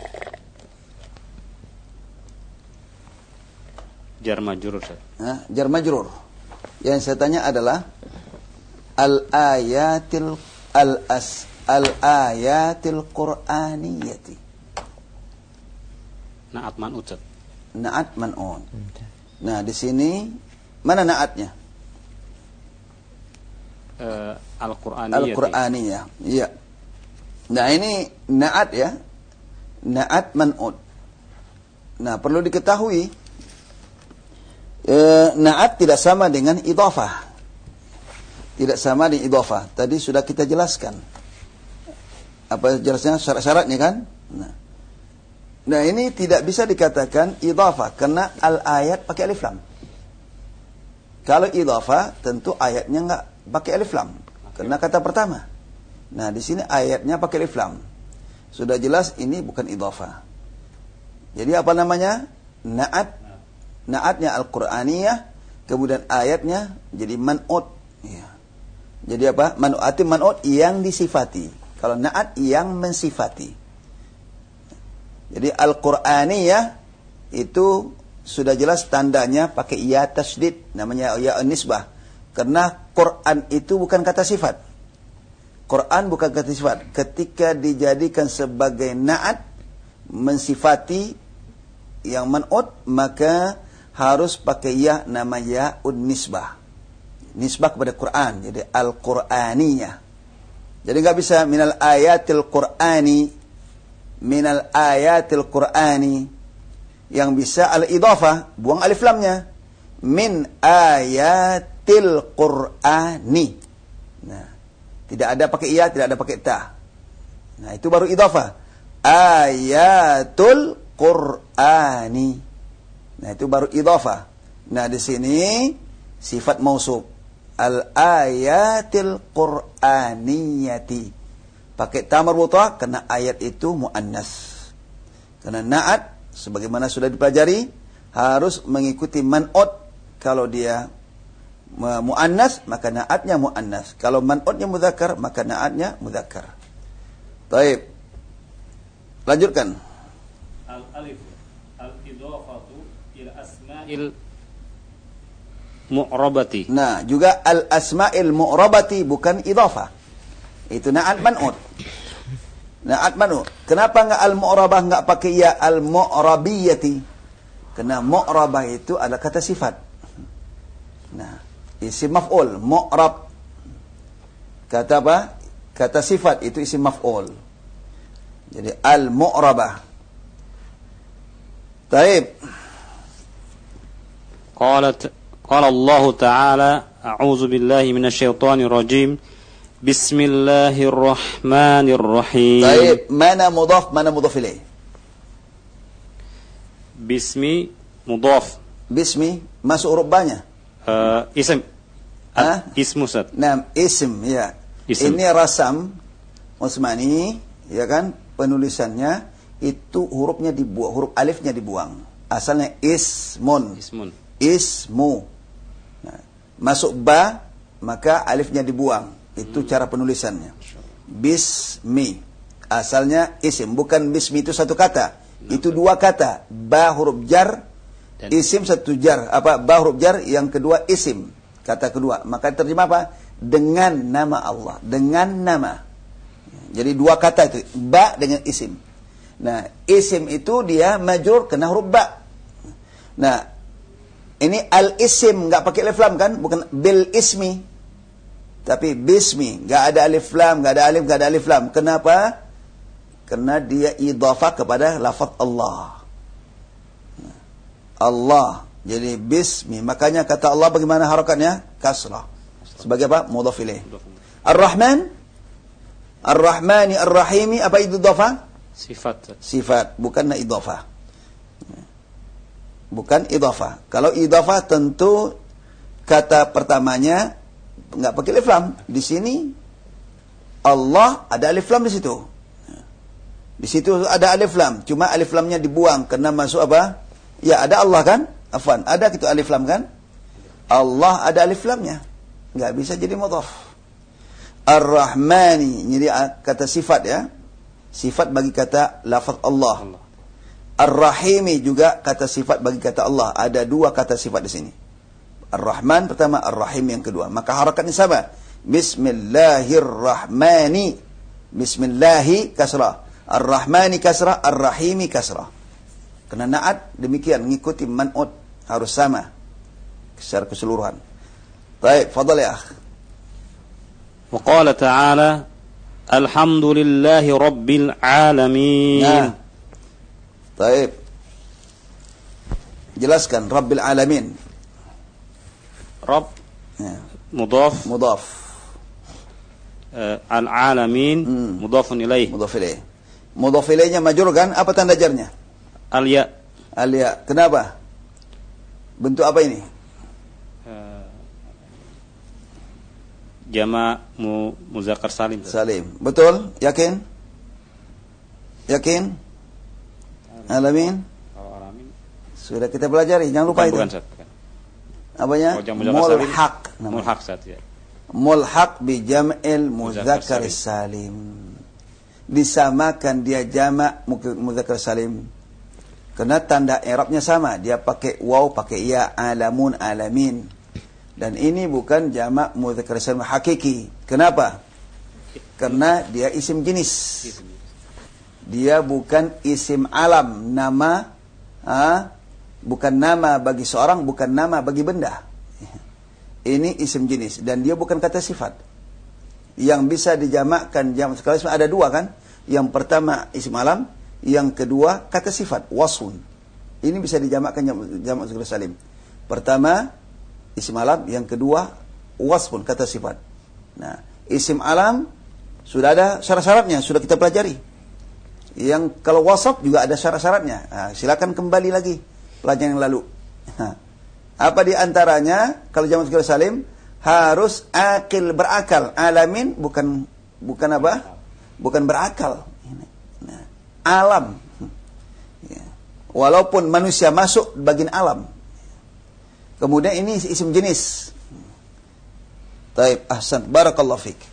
Jar majrur. Nah, jar majrur. Yang saya tanya adalah al-ayatil al-as al-ayatil qur'aniyati. Na'at man'ut. Na'at man'un. Nah, di sini mana na'atnya? Uh, Al-Qur'aniyah. Al-Qur'aniyah. Iya. Nah, ini na'at ya. Na'at man'ud. Nah, perlu diketahui e, na'at tidak sama dengan idhafah. Tidak sama dengan idhafah. Tadi sudah kita jelaskan. Apa jelasnya syarat-syaratnya kan? Nah. Nah, ini tidak bisa dikatakan idhafah karena al-ayat pakai alif lam. Kalau idhafah tentu ayatnya enggak pakai alif lam karena kata pertama. Nah, di sini ayatnya pakai alif lam. Sudah jelas ini bukan idhafah. Jadi apa namanya? Na'at Naatnya Al-Qur'aniyah, kemudian ayatnya jadi man'ut. Ya. Jadi apa? Man'u'atim man'ut yang disifati. Kalau naat yang mensifati. Jadi Al-Qur'aniyah itu sudah jelas tandanya pakai ya tasydid, namanya ya nisbah. Karena Quran itu bukan kata sifat. Quran bukan kata sifat. Ketika dijadikan sebagai naat, mensifati yang man'ut, maka harus pakai ya, nama ya'un nisbah. Nisbah kepada Quran. Jadi Al-Qur'aniyah. Jadi nggak bisa minal ayatil Qur'ani, minal ayatil Qur'ani. Yang bisa al-idhafah, buang alif lamnya. Min ayatil Qur'ani. Nah, tidak ada pakai iya, tidak ada pakai ta. Nah, itu baru idhafah. Ayatul Qur'ani. Nah, itu baru idhafah. Nah, di sini sifat mausuf. Al-ayatil Qur'aniyati. Pakai ta marbutah karena ayat itu muannas. Karena naat sebagaimana sudah dipelajari harus mengikuti man'ut. Kalau dia muannas maka naatnya muannas. Kalau man'utnya mudzakkar maka naatnya mudzakkar. Baik. Lanjutkan. Al-alif al-idhafatu ila asma'il mu'rabati. Nah, juga al-asma'il mu'rabati bukan idhafah. Itu naat man'ut. Naat man'ut. Kenapa enggak al-mu'rabah, enggak pakai ya al-mu'rabiyati? Karena mu'rabah itu adalah kata sifat. Nah, isim maf'ul, mu'rab. Kata apa? Kata sifat itu isim maf'ul. Jadi al-mu'rabah. Taib. Qalat qala Allah Ta'ala a'udzu billahi minasy syaithanir rajim. Bismillahirrahmanirrahim. Taib, mana mudhaf, mana mudhaf ilaih? Bismi mudhaf. Bismi masuk huruf ba-nya. Uh, ism. Ah? Ismu Ustaz. Nah, ism ya. Ism. Ini Rasam Utsmani, ya kan? Penulisannya itu hurufnya dibuang, huruf alifnya dibuang. Asalnya ismun. Ismun. Ismu. Nah, masuk ba, maka alifnya dibuang. Itu hmm. cara penulisannya. Bismi. Asalnya isim, bukan bismi itu satu kata. Nah, itu dua kata. Ba huruf jar, dan isim satu jar. Apa? Ba huruf jar, yang kedua isim. Kata kedua. Maka terjemah apa? Dengan nama Allah. Dengan nama. Jadi dua kata itu. Ba dengan isim. Nah, isim itu dia majrur kena huruf ba. Nah, ini al-isim enggak pakai alif lam kan? Bukan bil ismi. Tapi bismi, enggak ada alif lam, enggak ada alif, enggak ada alif lam. Kenapa? Karena dia idhafah kepada lafaz Allah. Allah. Jadi bismi. Makanya kata Allah bagaimana harakatnya? Kasrah. Sebagai apa? Mudhaf ilaih. Ar-Rahman. Ar-Rahmani Ar-Rahimi. Apa itu idhafah? Sifat. Sifat. Bukan idhafah. Bukan idhafah. Kalau idhafah tentu kata pertamanya enggak pakai alif lam. Di sini Allah ada alif lam di situ. Di situ ada alif lam. Cuma alif lamnya dibuang karena masuk apa? Ya, ada Allah kan? Afwan, ada gitu alif lam kan? Allah ada alif lamnya. Enggak bisa jadi mudhaf. Ar-Rahmani, jadi kata sifat ya. Sifat bagi kata lafaz Allah. Allah. Ar-Rahimi juga kata sifat bagi kata Allah. Ada dua kata sifat di sini. Ar-Rahman pertama, Ar-Rahim yang kedua. Maka harakatnya sama. Bismillahirrahmani. Bismillahi kasrah. Ar-Rahmani kasrah, Ar-Rahimi kasrah. Kena naat demikian mengikuti man'ut harus sama secara keseluruhan. Baik, fadhal ya akh. Wa qala ta'ala alhamdulillahi rabbil alamin. Nah. Baik. Jelaskan rabbil alamin. Rabb ya. mudhaf mudhaf. Uh, al-alamin hmm. mudhafun ilaih. Mudhaf ilaih. Mudhaf ilaihnya majrur kan? Apa tanda jarnya? Al-ya. Al-ya. Kenapa? Bentuk apa ini? Uh, Jama' mu muzakkar salim. Salim. Betul? Yakin? Yakin? Alamin? Kalau alamin Sudah kita pelajari, jangan lupa bukan, itu. Bukan, Ustaz, bukan. Apanya? Oh, jamu muzakkar salim. Mulhaq. Mulhaq, Ustaz, ya. Mulhaq bi jam'il muzakkar salim. Disamakan dia jamak muzakkar salim. Karena tanda i'rabnya sama, dia pakai waw, pakai ya, alamun, alamin. Dan ini bukan jamak muzakkar salim hakiki. Kenapa? Karena dia isim jenis. Dia bukan isim alam, nama, ha? Bukan nama bagi seorang, bukan nama bagi benda. Ini isim jenis dan dia bukan kata sifat. Yang bisa dijamakkan jamak muzakkar salim ada dua kan? Yang pertama isim alam, yang kedua kata sifat, wasfun. Ini bisa dijamakkan jamak muzakkar salim. Pertama isim alam, yang kedua wasfun, kata sifat. Nah, isim alam sudah ada syarat-syaratnya, sudah kita pelajari. Yang kalau wasaf juga ada syarat-syaratnya. Nah, silakan kembali lagi pelajaran yang lalu. Nah, apa di antaranya? Kalau jamak muzakkar salim harus akil, berakal. Alamin bukan bukan apa? Bukan berakal. Nah, alam. Ya. Walaupun manusia masuk bagian alam. Kemudian ini isim jenis. Taib, ahsan, barakallahu fik.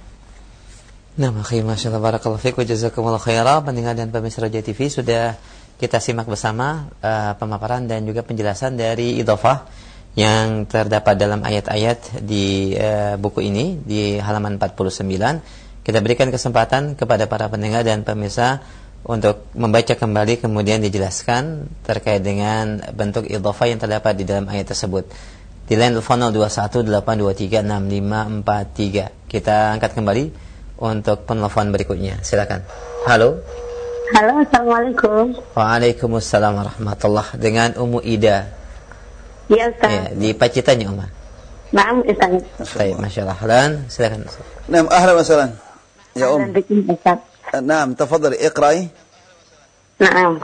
Nah, makanya Masya Allah, barakallahu fiik wa jazakumullah khairan. Pendengar dan pemirsa Roja T V, sudah kita simak bersama uh, pemaparan dan juga penjelasan dari idhofah yang terdapat dalam ayat-ayat di uh, buku ini di halaman empat puluh sembilan. Kita berikan kesempatan kepada para pendengar dan pemirsa untuk membaca kembali kemudian dijelaskan terkait dengan bentuk idhofah yang terdapat di dalam ayat tersebut. Di line telepon nol dua satu delapan dua tiga enam lima empat tiga. Kita angkat kembali untuk penelpon berikutnya. Silakan. Halo. Halo, assalamualaikum. Waalaikumsalam warahmatullah. Dengan Ummu Ida. Ya, Ustaz. Ya, di Pacitannya, Umma. Naam, Ustaz. Baik, masyaallah. Dan silakan. Naam, ahlan wa sahlan. Ya, Um. Ustaz. Naam, tafadhali iqra'i. Naam.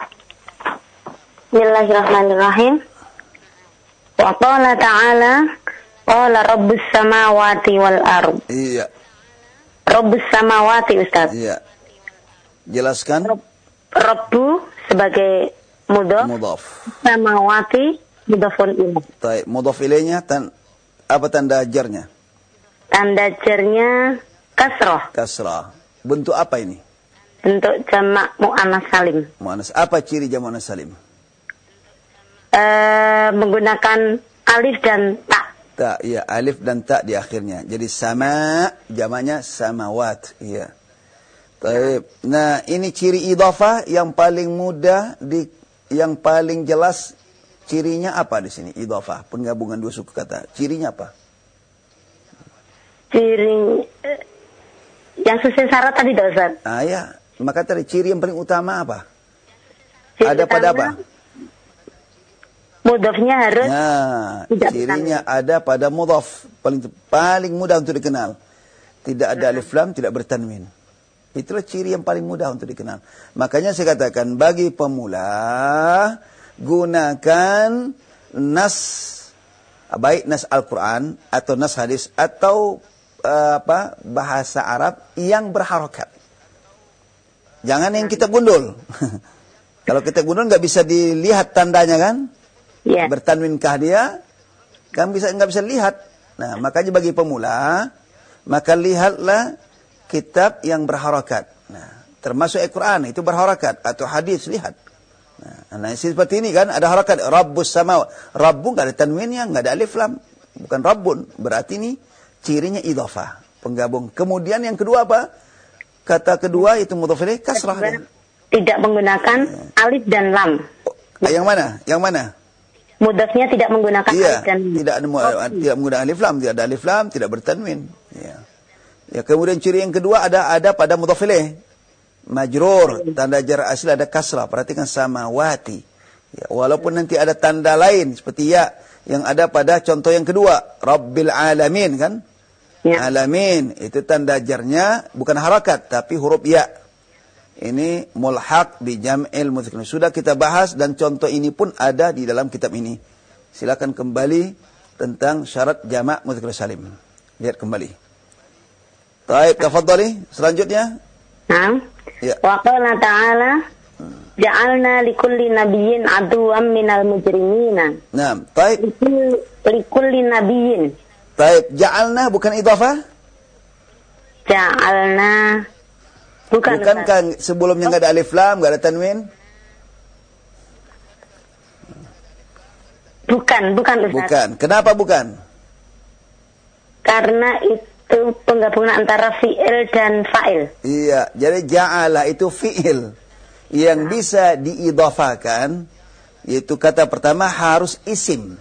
Bismillahirrahmanirrahim. Wa qala ta'ala, qala rabbus samawati wal ardh. Iya. Rabbus samawati, Ustaz. Iya. Jelaskan. Rabbu sebagai mudhaf. Mudhaf. Samawati mudhafun ilaih. Baik, mudhaf ilaihnya tan apa tanda jarnya? Tanda jarnya kasrah. Kasrah. Bentuk apa ini? Bentuk jamak muannas salim. Muannas. Apa ciri jamak muannas salim? Uh, menggunakan alif dan ta. Ta, iya, alif dan ta di akhirnya. Jadi sama, jamaknya samawat, iya. Baik. Nah, ini ciri idhafah yang paling mudah di yang paling jelas cirinya apa di sini? Idhafah, penggabungan dua suku kata. Cirinya apa? Ciri eh, yang sesuai syarat tadi, Ustaz. Ah, ya. Maka tadi ciri yang paling utama apa? Ciri ada pada utama, apa? mudhafnya harus Nah, tidak cirinya bertanwin. Ada pada mudhaf, paling paling mudah untuk dikenal. Tidak ada alif lam, tidak bertanwin. Itulah ciri yang paling mudah untuk dikenal. Makanya saya katakan bagi pemula gunakan nas, baik nas Al-Qur'an atau nas hadis atau uh, apa bahasa Arab yang berharokat. Jangan yang kita gundul. Kalau kita gundul nggak bisa dilihat tandanya kan? Yeah. Bertanwinkah dia? Kan bisa nggak bisa lihat. Nah, makanya bagi pemula, maka lihatlah kitab yang berharakat. Nah, termasuk Al-Qur'an itu berharakat atau hadis, lihat. Nah, nah seperti ini kan ada harakat Rabbus sama. Rabbu enggak ada tanwinnya, enggak ada alif lam. Bukan Rabbun. Berarti ini cirinya idhafah, penggabung. Kemudian yang kedua apa? Kata kedua itu mudhaf ilaih kasrah. Tidak menggunakan alif dan lam. Oh, yang mana? Yang mana? Mudhafnya tidak menggunakan iya, alif dan lam. Tidak ada oh, tidak menggunakan alif lam, tidak ada alif lam, tidak bertanwin. Ya. Ya, kemudian ciri yang kedua ada ada pada mudhaf ilaih. Majrur, tanda jar asli ada kasrah. Perhatikan samawati. Ya, walaupun nanti ada tanda lain seperti ya yang ada pada contoh yang kedua, Rabbil alamin kan? Ya. Alamin itu tanda jarnya bukan harakat tapi huruf ya. Ini mulhaq bi jam'il mudzakkar. Sudah kita bahas dan contoh ini pun ada di dalam kitab ini. Silakan kembali tentang syarat jamak mudzakkar salim. Lihat kembali. Baik, tafadhali selanjutnya. Naam. Ya. Wa qala ta'ala ja'alna likulli nabiyyin aduwwan minal mujrimina. Nah, baik. Likulli nabiyyin. Baik, ja'alna bukan idhafah? Ja'alna bukan. Bukan kan sebelumnya enggak ada alif lam, enggak ada tanwin? Bukan, bukan Ustaz. Bukan. Kenapa bukan? Karena itu penggabungan antara fi'il dan fa'il. Iya, jadi ja'ala itu fi'il yang bisa diidhafakan, yaitu kata pertama harus isim.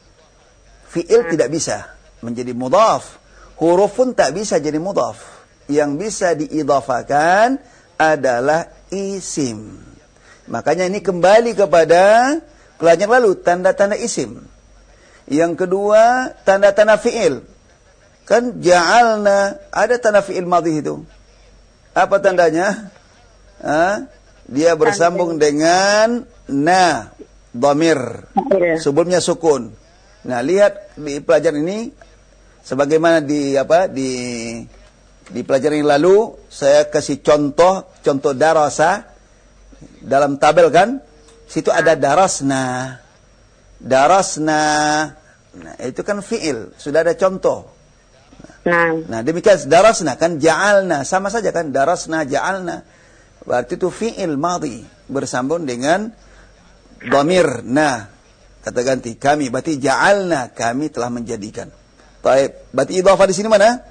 Fi'il tidak bisa menjadi mudhaf. Huruf pun tak bisa jadi mudhaf. Yang bisa diidhafakan adalah isim. Makanya ini kembali kepada pelajaran lalu, tanda-tanda isim. Yang kedua, tanda-tanda fi'il. Kan ja'alna, ada tanda fi'il madhi itu. Apa tandanya? Ha? Dia bersambung dengan na, dhamir. Sebelumnya sukun. Nah, lihat di pelajaran ini sebagaimana di apa di di pelajaran yang lalu saya kasih contoh contoh darasa dalam tabel kan, situ ada darasna. Darasna. Nah, itu kan fi'il, sudah ada contoh. Nah, nah demikian darasna kan ja'alna, sama saja kan darasna ja'alna. Berarti itu fi'il madhi bersambung dengan dhamir. Nah, kata ganti kami, berarti ja'alna, kami telah menjadikan. Baik, berarti idhafah di sini mana?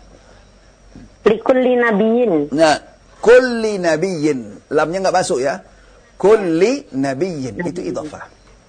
Likulli nabiyyin. Nah, kulli nabiyyin. Lamnya enggak masuk ya. Kulli nabiyyin itu idhafah.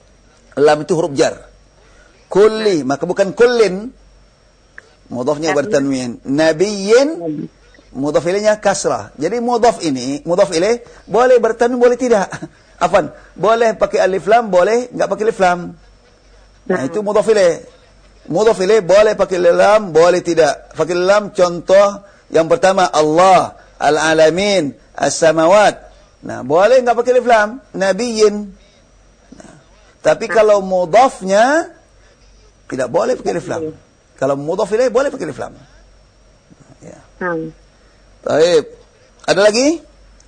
Lam itu huruf jar. Kulli, maka bukan kullin. Mudhafnya bertanwin. Nabiyyin mudhaf ilaihnya kasrah. Jadi mudhaf ini, mudhaf ilaih boleh bertanwin, boleh tidak. Afwan, boleh pakai alif lam, boleh enggak pakai alif lam. Nah, itu mudhaf ilaih. Mudhaf ilaih boleh pakai lam, boleh tidak. Pakai lam contoh yang pertama Allah, al-alamin, as-samawat. Nah, boleh enggak pakai alif lam? Nabiyyin. Nah, tapi kalau mudhafnya tidak boleh pakai alif lam. Kalau mudhaf ilaih boleh pakai alif lam. Ya. Hmm. Baik. Ada lagi?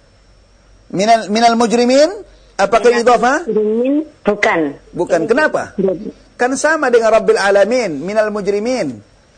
Minal minal mujrimin? Apakah idhafah? Mujrimin bukan. Bukan. Kenapa? Kan sama dengan Rabbil alamin, minal mujrimin.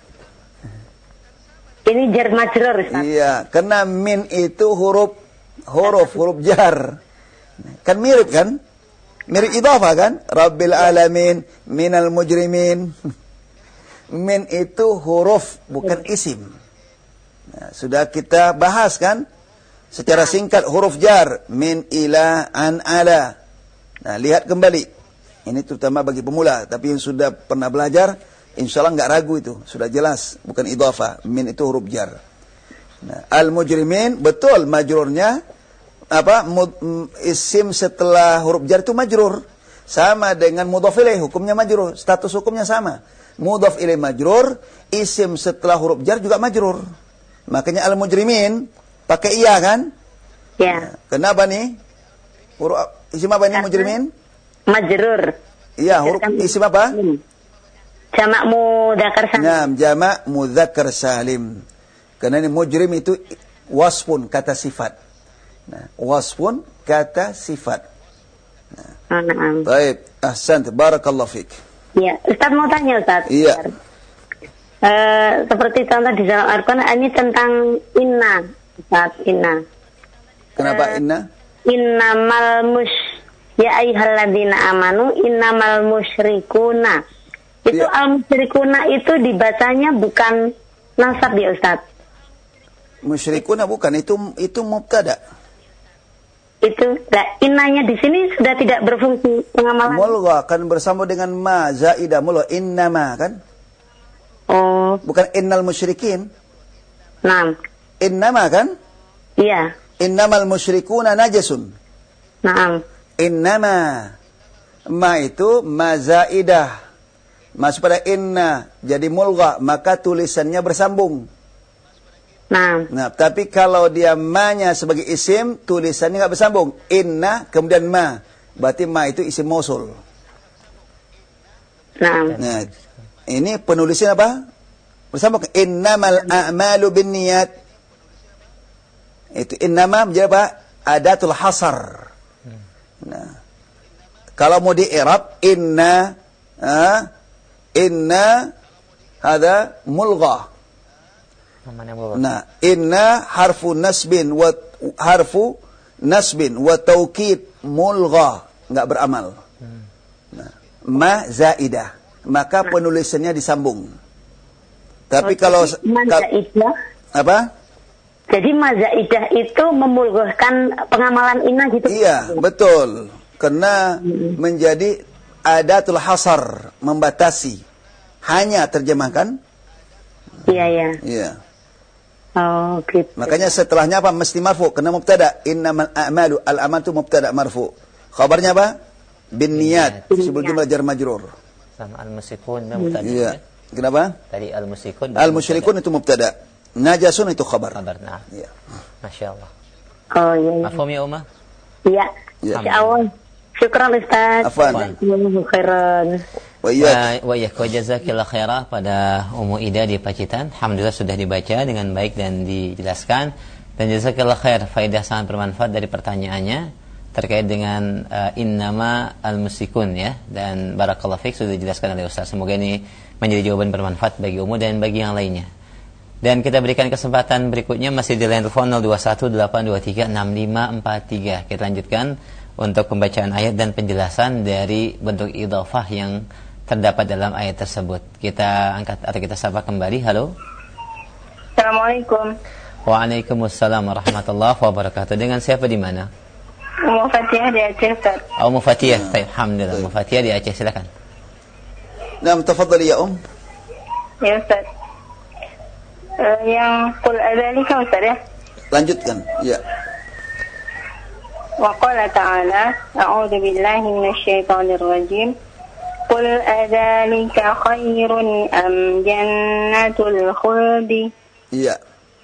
Ini jar majrur, Ustaz. Iya, karena min itu huruf huruf huruf jar. Kan mirip kan? Mirip idhafah kan? Rabbil alamin, minal mujrimin. Min itu huruf, bukan isim. Nah, sudah kita bahas kan? Secara singkat huruf jar. Min, ila, an, ala. Nah, lihat kembali. Ini terutama bagi pemula. Tapi yang sudah pernah belajar, insya Allah nggak ragu itu. Sudah jelas. Bukan idhafah. Min itu huruf jar. Nah, al-mujrimin, betul majrurnya. Apa? Mud, isim setelah huruf jar itu majrur. Sama dengan mudhaf ilaih, hukumnya majrur. Status hukumnya sama. Mudhaf ilaih majrur, isim setelah huruf jar juga majrur. Makanya al-mujrimin pakai iya kan? Ya. Nah, kenapa nih? Huruf isim apa ini mujrimin? Majrur. Iya, huruf isim apa? Jamak mudzakkar salim. Nah, jamak mudzakkar salim. Karena ini mujrim itu wasfun, kata sifat. Nah, wasfun kata sifat. Nah. Oh, nah. Baik, ahsant, barakallahu fik. Ya, Ustaz mau tanya Ustaz. Iya. Uh, seperti contoh di dalam Al-Quran ini tentang inna, Ustaz, inna. Kenapa uh, inna? Innamal mush ya ayyuhalladzina amanu innamal musyrikuna. Itu ya. Al-musyrikuna itu dibacanya bukan nasab ya Ustaz. Musyrikuna bukan, itu itu mubtada. Itu, nah, innanya di sini sudah tidak berfungsi pengamalan. Mulgha kan bersama dengan ma zaidah mulgha innama kan? Oh. Bukan innal musyrikin. Naam. Innama kan? Iya. Innamal musyrikuna najasun. Naam. Innama. Ma itu ma zaidah. Masuk pada inna jadi mulgha, maka tulisannya bersambung. Nah. Nah, tapi kalau dia ma-nya sebagai isim, tulisannya enggak bersambung. Inna kemudian ma. Berarti ma itu isim mausul. Nah. Nah, ini penulisnya apa? Bersambung. Innamal a'malu binniyat. Itu innama menjadi apa? Adatul hasar. Nah, kalau mau di i'rab inna ah, inna hada mulghah. Nah, inna harfu nasbin wa harfu nasbin wa taukid mulghah, enggak beramal. Nah, ma zaidah, maka penulisannya disambung. Tapi oh, kalau mazaidah apa? Jadi mazaidah itu memulghahkan pengamalan inna gitu. Iya, betul. Karena hmm. menjadi adatul hasar, membatasi. Hanya terjemahkan. Iya, iya. Iya. Oh, gitu. Makanya setelahnya apa? Mesti marfu, karena mubtada. Innamal a'malu, al-amal itu mubtada marfu. Khabarnya apa? Bin niyat, sebelum jumlah jar majrur. Sama al-musyrikun mubtada. Iya. Kenapa? Tadi al-musyrikun. Al-musyrikun itu mubtada. Najasun itu khabar. Khabar, nah. Iya. Masya Allah. Oh, iya. iya. Mafhum ya, Uma? Iya. Ya. Insyaallah. Syukran Ustaz. Afwan. Khairan. Wa iyyak. Wa iyyak wa jazakillahu khairah pada Ummu Ida di Pacitan. Alhamdulillah sudah dibaca dengan baik dan dijelaskan. Dan jazakillahu khair, faedah sangat bermanfaat dari pertanyaannya terkait dengan uh, innama al-musyrikun ya. Dan barakallahu fiik sudah dijelaskan oleh Ustaz. Semoga ini menjadi jawaban bermanfaat bagi Ummu dan bagi yang lainnya. Dan kita berikan kesempatan berikutnya masih di line telepon nol dua satu delapan dua tiga enam lima empat tiga. Kita lanjutkan untuk pembacaan ayat dan penjelasan dari bentuk idhofah yang terdapat dalam ayat tersebut. Kita angkat atau kita sapa kembali. Halo. Assalamualaikum. Waalaikumsalam warahmatullahi wabarakatuh. Dengan siapa di mana? Ummu Fatihah di Aceh, Ustaz. Oh, Ummu Fatihah. Baik, alhamdulillah. Ummu Fatihah di Aceh, silakan. Naam, tafadhali ya Um. Ya, Ustaz. Uh, yang qul adzalika, Ustaz ya. Lanjutkan. Ya. Wa qala ta'ala, a'udzu billahi minasyaitonir rajim. Qul adzalika khairun am jannatul khuldi? Iya.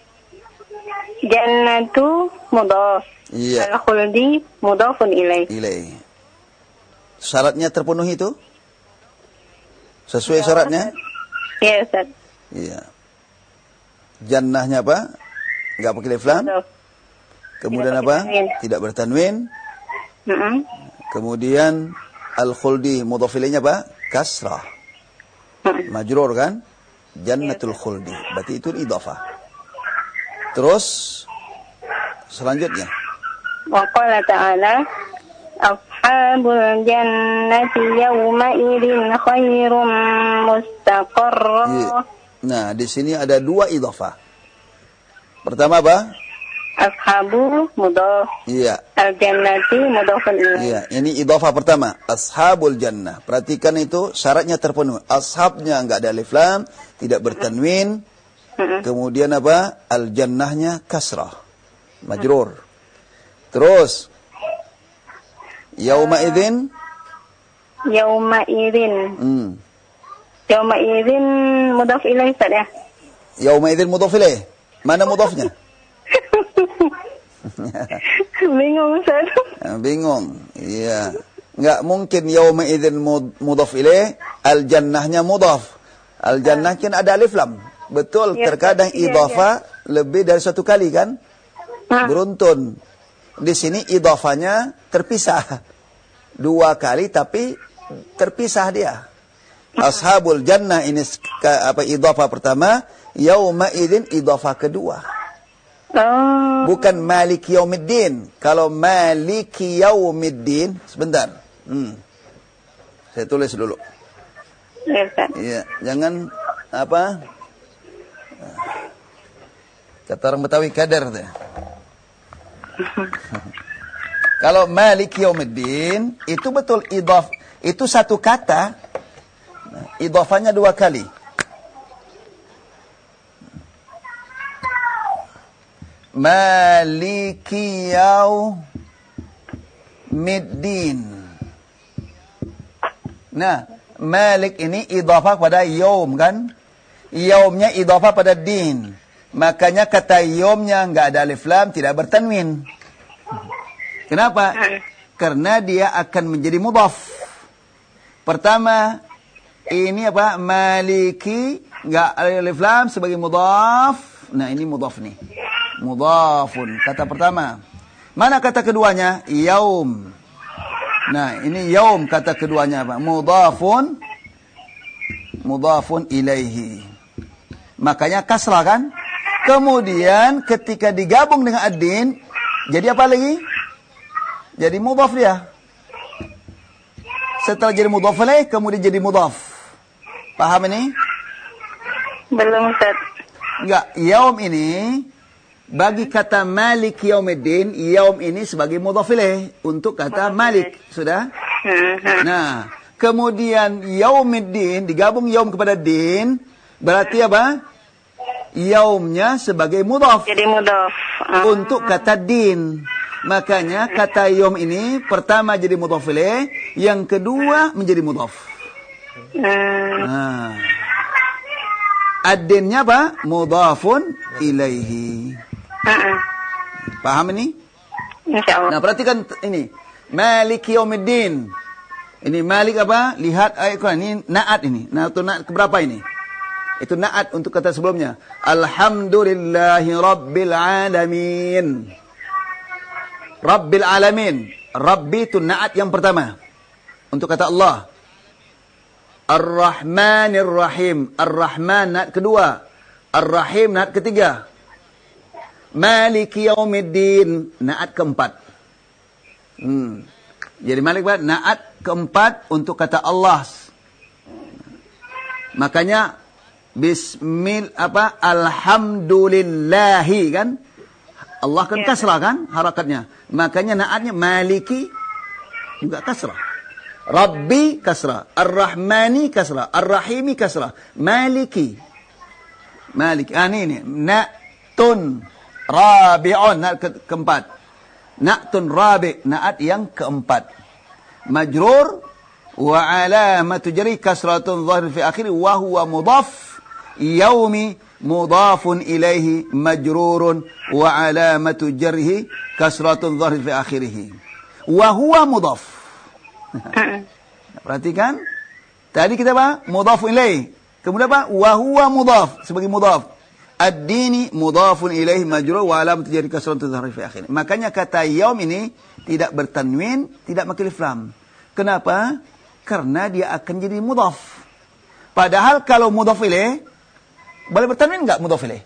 Jannatu mudhaf. Iya. Al-khuldi mudhafun ilaih. Ilaih. Syaratnya terpenuhi itu? Sesuai ya, syaratnya? Iya, Ustaz. Iya. Jannahnya apa? Enggak pakai alif lam. Kemudian tidak apa? Bertanwin. Tidak bertanwin. Mm-hmm. Kemudian al-khuldi mudhaf ilaihnya apa? Kasrah. Mm-hmm. Majrur kan? Jannatul khuldi. Berarti itu idhafah. Terus selanjutnya. Wa qala ta'ala ashabul jannati yawma idzin khairum mustaqarra. Iya. Nah, di sini ada dua idhafah. Pertama apa? Ashabu mudhaf. Iya. Al-jannati mudhafun ilaih. Iya, ini idhafah pertama, ashabul jannah. Perhatikan itu syaratnya terpenuhi. Ashabnya enggak ada alif lam, tidak bertanwin. Mm-hmm. Kemudian apa? Al-jannahnya kasrah. Majrur. Terus yauma idzin Yauma idzin. Hmm. Yauma idzin mudhaf ilaih, Ustaz ya. Yauma idzin mudhaf ilaih. Mana mudhafnya? Bingung, Ustaz. Bingung. Iya. Enggak mungkin yauma idzin mudhaf ilaih, al-jannahnya mudhaf. Al-jannah kan ada alif lam. Betul, ya, terkadang ya, idhafah ya. Lebih dari satu kali kan? Ha. Beruntun. Di sini idhafahnya terpisah. Dua kali tapi terpisah dia. Ashabul jannah ini apa idhafah pertama, yauma idzin idhafah kedua. Oh. Bukan maliki yaumiddin. Kalau maliki yaumiddin, sebentar. Hmm. Saya tulis dulu. Iya, Ustaz. Iya, jangan apa? Kata orang Betawi kadar deh. Kalau maliki yaumiddin itu betul idhaf, itu satu kata. Idhafanya dua kali. Maliki yaumiddin. Nah, Malik ini idhafah pada yaum kan? Yaumnya idhafah pada din. Makanya kata yaumnya enggak ada alif lam, tidak bertanwin. Kenapa? Karena dia akan menjadi mudhaf. Pertama, ini apa? Maliki enggak ada alif lam sebagai mudhaf. Nah, ini mudhaf nih. Mudhafun. Kata pertama. Mana kata keduanya? Yaum. Nah, ini yaum kata keduanya apa? Mudhafun mudhafun ilaihi. Makanya kasrah kan? Kemudian ketika digabung dengan ad-din, jadi apa lagi? Jadi mudhaf dia. Setelah jadi mudhaf ilaih, kemudian jadi mudhaf. Paham ini? Belum, Ustaz. Enggak, yaum ini bagi kata Malik Yaumiddin, yaum ini sebagai mudhaf ilaih untuk kata Malik. Sudah? Nah, kemudian Yaumiddin digabung yaum kepada din, berarti apa? Yaumnya sebagai mudhaf. Jadi mudhaf. Uh. Untuk kata din. Makanya kata yaum ini pertama jadi mudhaf ilaih, yang kedua menjadi mudhaf. Hmm. Nah. Ad-dinnya apa? Mudhafun ilaihi. Uh-uh. Paham ini? Insyaallah. Nah, perhatikan ini. Malik Yaumiddin. Ini Malik apa? Lihat ayat Quran ini naat ini. Nah, itu naat keberapa ini? Itu naat untuk kata sebelumnya. Alhamdulillahi rabbil alamin. Rabbil alamin. Rabbi itu naat yang pertama. Untuk kata Allah. Ar-Rahmanir Rahim. Ar-Rahman naat kedua. Ar-Rahim naat ketiga. Maliki Yaumiddin naat keempat. Hmm. Jadi Malik buat naat keempat untuk kata Allah. Makanya Bismil apa? Alhamdulillahi kan? Allah kan kasrah kan harakatnya. Makanya naatnya Maliki juga kasrah. Rabbi kasrah, Ar-Rahmani kasrah, Ar-Rahimi kasrah, Maliki. Maliki. Ah ini, ini. Na'tun rabi'un, naat ke keempat. Na'tun rabi', naat yang keempat. Majrur wa alamatu jari kasratun zahir fi akhir wa huwa mudhaf yaumi mudhafun ilaihi majrurun wa alamatu jarhi kasratun zahir fi akhirih. Wa huwa mudhaf. Perhatikan. Tadi kita apa? Mudhafun ilaih. Kemudian apa? Wa huwa mudhaf sebagai mudhaf. Ad-dini mudhafun ilaihi majrur wa alamatu jarhi kasratun zahir fi akhirih. Makanya kata yaum ini tidak bertanwin, tidak pakai alif lam. Kenapa? Karena dia akan jadi mudhaf. Padahal kalau mudhaf ilaih boleh bertanwin enggak mudhaf ilaih?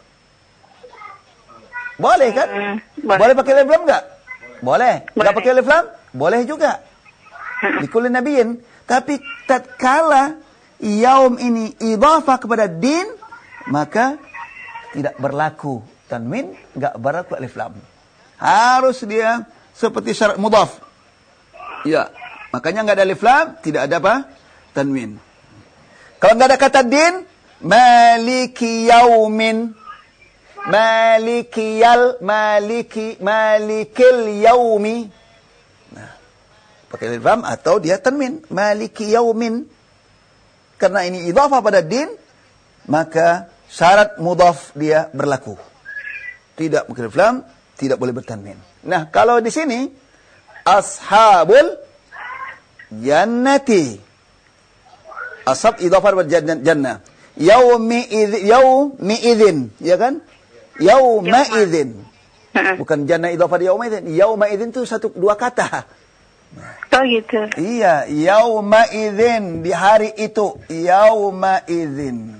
Boleh kan? Hmm, boleh. Boleh pakai alif lam enggak? Boleh. Enggak pakai alif lam? Boleh juga. Di kulli nabiyyin. Tapi tatkala yaum ini idhafah kepada din, maka tidak berlaku tanwin, enggak berlaku alif lam. Harus dia seperti syarat mudhaf. Ya. Makanya enggak ada alif lam, tidak ada apa? Tanwin. Kalau enggak ada kata din, maliki yaumin, maliki yal, maliki, malikil yaumi. Nah, pakai alif lam atau dia tanwin, maliki yaumin. Karena ini idhafah pada din, maka syarat mudhaf dia berlaku. Tidak pakai alif lam, tidak boleh bertanwin. Nah, kalau di sini ashabul jannati. Ashab idhafah pada jannah. Yaumi idz yaumi idzin, ya kan? Yauma idzin. Bukan jannah idhafah yauma idzin. Yauma idzin itu satu dua kata. Oh gitu. Iya, yauma idzin di hari itu. Yauma idzin.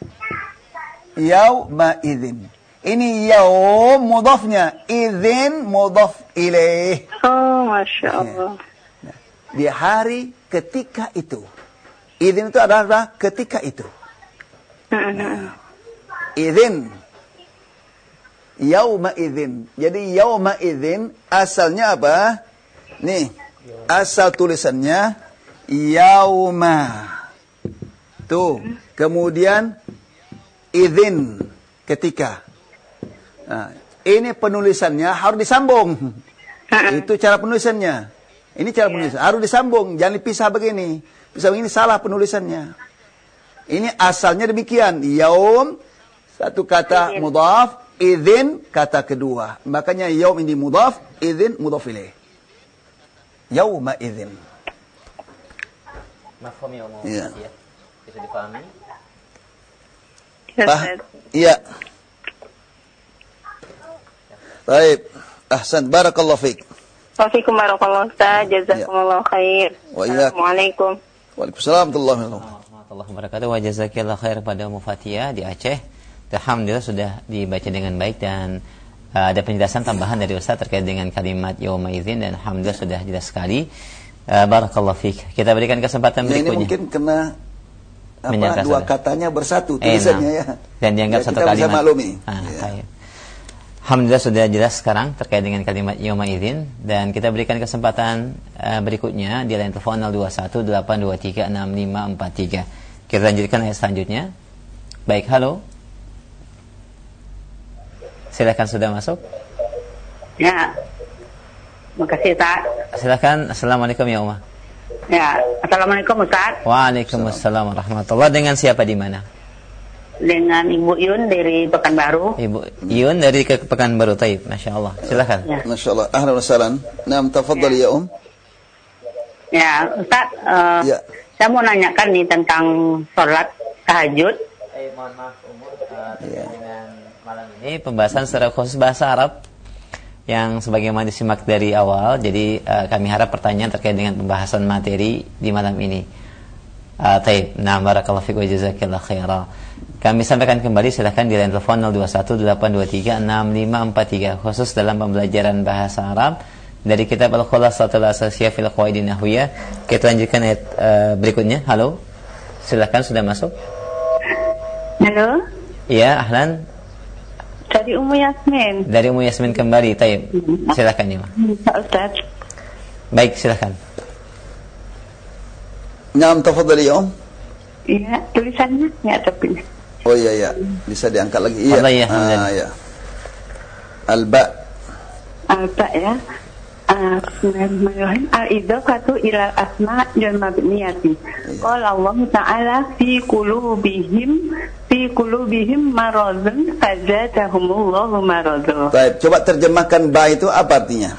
Yauma idzin. Ini yaum mudhafnya, idzin mudhaf ilaih. Oh, Masya Allah. Nah, di hari ketika itu. Idzin itu adalah ketika itu. Nah, idzin. Yauma idzin. Jadi yauma idzin asalnya apa? Nih, asal tulisannya yauma. Tuh, kemudian idzin ketika. Nah, ini penulisannya harus disambung. Itu cara penulisannya. Ini cara penulisan. Harus disambung, jangan dipisah begini. Pisah begini salah penulisannya. Ini asalnya demikian. Yaum satu kata mudhaf, idzin kata kedua. Makanya yaum ini mudhaf, idzin mudhaf ilaih. Yauma idzin. Mafhum ya, Umum. Ya. Bisa dipahami? Ah, iya. Baik. Ahsan, barakallahu fiik. Waalaikumsalam warahmatullahi wabarakatuh. Jazakumullah khair. Wa iyyak. Assalamualaikum. Waalaikumsalam warahmatullahi wabarakatuh. Warahmatullahi wabarakatuh. Wa jazakillahu khair pada Ummu Fatia di Aceh. Alhamdulillah sudah dibaca dengan baik dan uh, ada penjelasan tambahan dari Ustaz terkait dengan kalimat yauma idzin dan alhamdulillah sudah jelas sekali. Uh, barakallahu fiik. Kita berikan kesempatan Ya, berikutnya. ini mungkin kena apa, Menyangka dua saudara. katanya bersatu Eh, tulisannya nah. ya. Dan dianggap Ya, satu kita bisa kalimat. maklumi. Ah, Ya. baik. Alhamdulillah sudah jelas sekarang terkait dengan kalimat yauma idzin dan kita berikan kesempatan uh, berikutnya di line telepon nol dua satu delapan dua tiga enam lima empat tiga. Kita lanjutkan ayat selanjutnya. Baik, halo. Silakan sudah masuk. Ya. Makasih Ustaz. Silakan. Assalamualaikum ya Umar. Ya, Assalamualaikum Ustaz. Waalaikumsalam warahmatullahi. Dengan siapa di mana? Dengan Ibu Yun dari Pekanbaru. Ibu Yun dari ke Pekanbaru. Taib, Masya Allah. Silakan. Ya. Masya Allah. Ahlan wa sahlan. Naam, tafadhali ya Um. Ya, Ustaz, uh, Ya. saya mau nanyakan nih tentang sholat tahajud. Eh, mohon maaf Umur, Ya. dengan malam ini pembahasan secara khusus bahasa Arab yang sebagaimana disimak dari awal. Jadi uh, kami harap pertanyaan terkait dengan pembahasan materi di malam ini. Uh, Taib. Nah, barakallahu fiik wa jazakillahu khairan. Kami sampaikan kembali, silakan di line telepon nol dua satu delapan dua tiga enam lima empat tiga khusus dalam pembelajaran bahasa Arab dari kitab Al-Khulasatul Asasiyah fil Qawaidin Nahwiyah. Kita lanjutkan ayat uh, berikutnya. Halo. Silakan sudah masuk. Halo, Iya, ahlan. dari Ummu Yasmin. Dari Ummu Yasmin kembali. Taib. Silakan ya. Pak Ustaz. Baik, silakan. Naam, tafadhali ya Um. Iya, tulisannya nggak tapi. Oh iya ya, bisa diangkat lagi. Iya. Allah ya, Ah, alhamdulillah. ya. Al-ba. Apa ya? Ah, Bismillahirrahmanirrahim. Al-idhafatu ilal asma dan mabniyati. Qala Allah Ta'ala fi qulubihim fi qulubihim maradun fazadahumullahu maradun. Baik, coba terjemahkan ba itu apa artinya?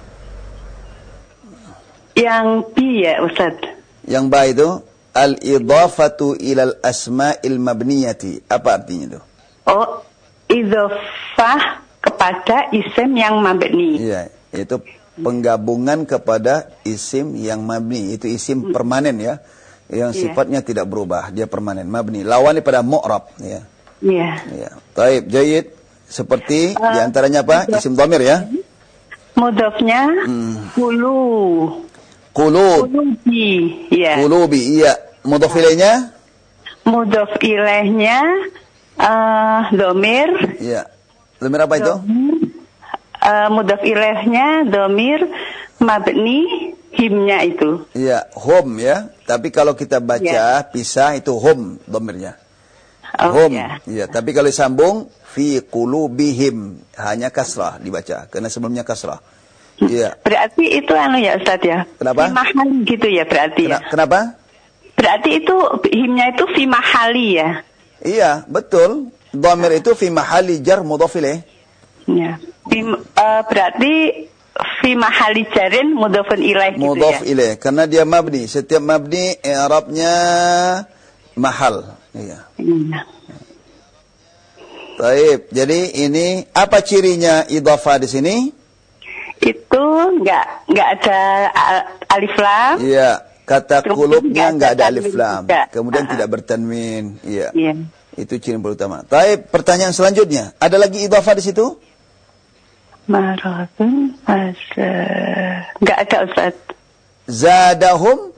Yang pi ya Ustaz. Yang ba itu al-idhafatu ilal asma'il mabniyati. Apa artinya itu? Oh, idhafah kepada isim yang mabni. Iya, itu penggabungan kepada isim yang mabni. Itu isim permanen ya. Yang Iya. sifatnya tidak berubah, dia permanen, mabni. Lawannya pada mu'rab ya. Iya. Ya. Taib, jayid. Seperti Uh, di antaranya apa? Isim dhamir ya. Mudhafnya kulu. Qulub, Kulubi, ya. qulubi, iya. Mudhaf ilaihnya? Mudhaf ilaihnya uh, domir. Iya. Dhamir apa itu? Uh, mudhaf ilaihnya domir mabni himnya itu. Iya, hum ya. Tapi kalau kita baca Ya. pisah itu hum dhamirnya. Oh, Hum. ya. Iya, tapi kalau disambung fi qulubihim hanya kasrah dibaca karena sebelumnya kasrah. Iya. Berarti itu anu ya Ustaz ya. Kenapa? Fi mahali gitu ya berarti ya. Kena- Kenapa? Berarti itu himnya itu fi mahali ya. Iya, betul. Dhamir itu fi mahali jar mudhaf ilaih. Ya. Fi, uh, berarti fi mahali jarin mudhafun ilaih gitu Mudhaf ya. ilaih karena dia mabni. Setiap mabni i'rabnya mahal. Iya. Iya. Baik. Jadi ini apa cirinya idhafah di sini? Itu nggak nggak ada a- alif lam. Iya, kata Kemudian kulubnya nggak nggak ada ada alif tanwin lam. juga. Kemudian Ah. tidak bertanwin. Iya. Iya. Itu ciri pertama. Baik, pertanyaan selanjutnya. Ada lagi idhafah di situ? Maradun asa nggak ada Ustaz. Zadahum.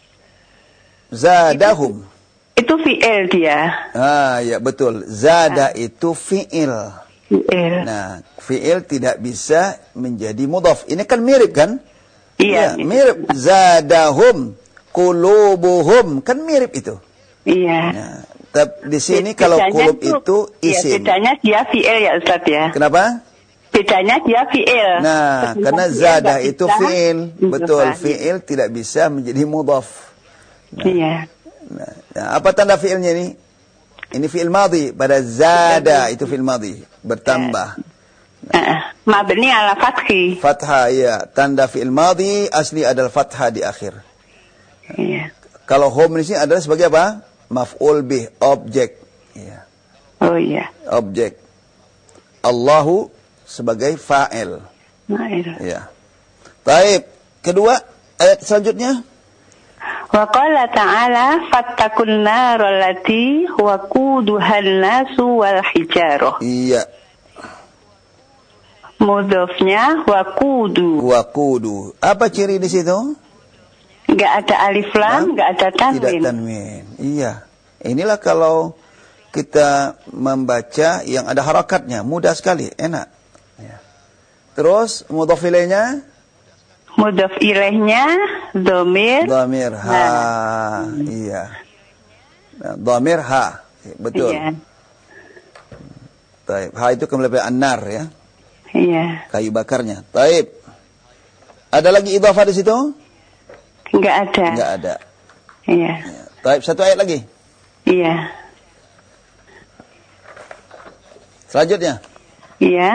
Zadahum. Itu fi'il dia. Ah, ya betul. Zada itu fi'il. Fi'il. Nah, fi'il tidak bisa menjadi mudhaf. Ini kan mirip kan? Iya. Ya, mirip. Zadahum. Qulubuhum. Kan mirip itu. Iya. Nah, tapi di sini kalau Bedanya kulub tuh- itu iya, isim. bedanya dia fi'il ya Ustaz ya. Kenapa? Bedanya dia fi'il. Nah, Sedangkan karena fi'il zada nggak itu bisa fi'il. Betul, mudhaf. fi'il tidak bisa menjadi mudhaf. Iya. Nah, nah, apa tanda fi'ilnya ini? Ini fi'il madhi. Pada zada itu fi'il madhi. Bertambah. Uh, mabni ala fathi. Fathah, ya. Tanda fi'il madhi asli adalah fathah di akhir. Iya. Kalau hum di sini adalah sebagai apa? Maf'ul bih, objek. Ya. Oh iya. Objek. Allahu sebagai fa'il. Nah, itu. Ya. Taib. Kedua, ayat selanjutnya. Wa qala ta'ala fattakun naral lati waquduhan nasu wal hijarah. Iya. Mudhofnya waqudu. Waqudu. Apa ciri di situ? Enggak ada alif lam, enggak ada tanwin. Tidak tanwin. Iya. Inilah kalau kita membaca yang ada harakatnya, mudah sekali, enak. Ya. Terus mudhaf ilaihnya? Mudhaf ilaihnya dhamir. Dhamir ha. Nah. Iya. Nah, dhamir ha. Betul. Iya. Taib. Ha itu kembali pada an-nar ya. Iya. Kayu bakarnya. Taib. Ada lagi idhafah di situ? Enggak ada. Enggak ada. Iya. Ya. Taib, satu ayat lagi. Iya. Selanjutnya. Iya.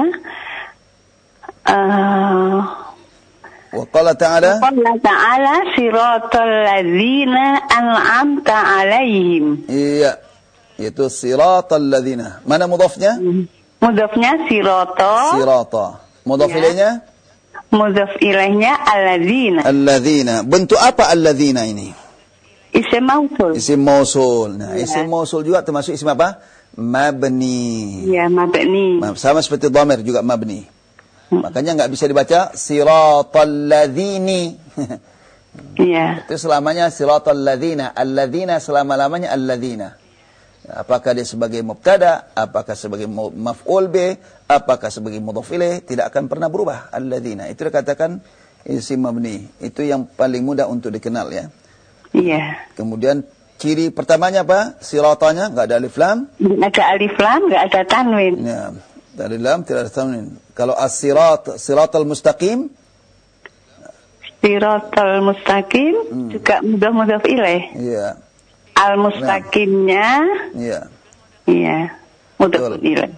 Uh, Wa qala ta'ala. Wa qala ta'ala siratal ladzina an'amta 'alaihim. Iya. Itu siratal ladzina. Mana mudhafnya? Mudhafnya sirata. Sirata. Mudhaf ya. Ilaihnya? Mudhaf ilaihnya alladzina. Alladzina. Bentuk apa alladzina ini? Isim mausul. Isim mausul. Nah, ya. Isim mausul juga termasuk isim apa? Mabni. Ya, mabni. Sama seperti dhamir juga mabni. Hmm. Makanya enggak bisa dibaca siratal ladzini. Iya. Itu selamanya siratal ladzina. Alladzina selama-lamanya alladzina. Apakah dia sebagai mubtada, apakah sebagai maf'ul bih, apakah sebagai mudhaf ilaih, tidak akan pernah berubah. Alladzina. Itu dikatakan isim mabni. Itu yang paling mudah untuk dikenal ya. Iya. Kemudian ciri pertamanya apa? Siratanya enggak ada alif lam. Enggak ada alif lam, enggak ada tanwin. Ya, dari lam tidak ada tanwin. Kalau as-sirat, siratal mustaqim. Siratal mustaqim hmm. juga mudhaf-mudhaf ilaih. Iya. Al-mustaqimnya. Iya. Iya. Mudhaf ilaih.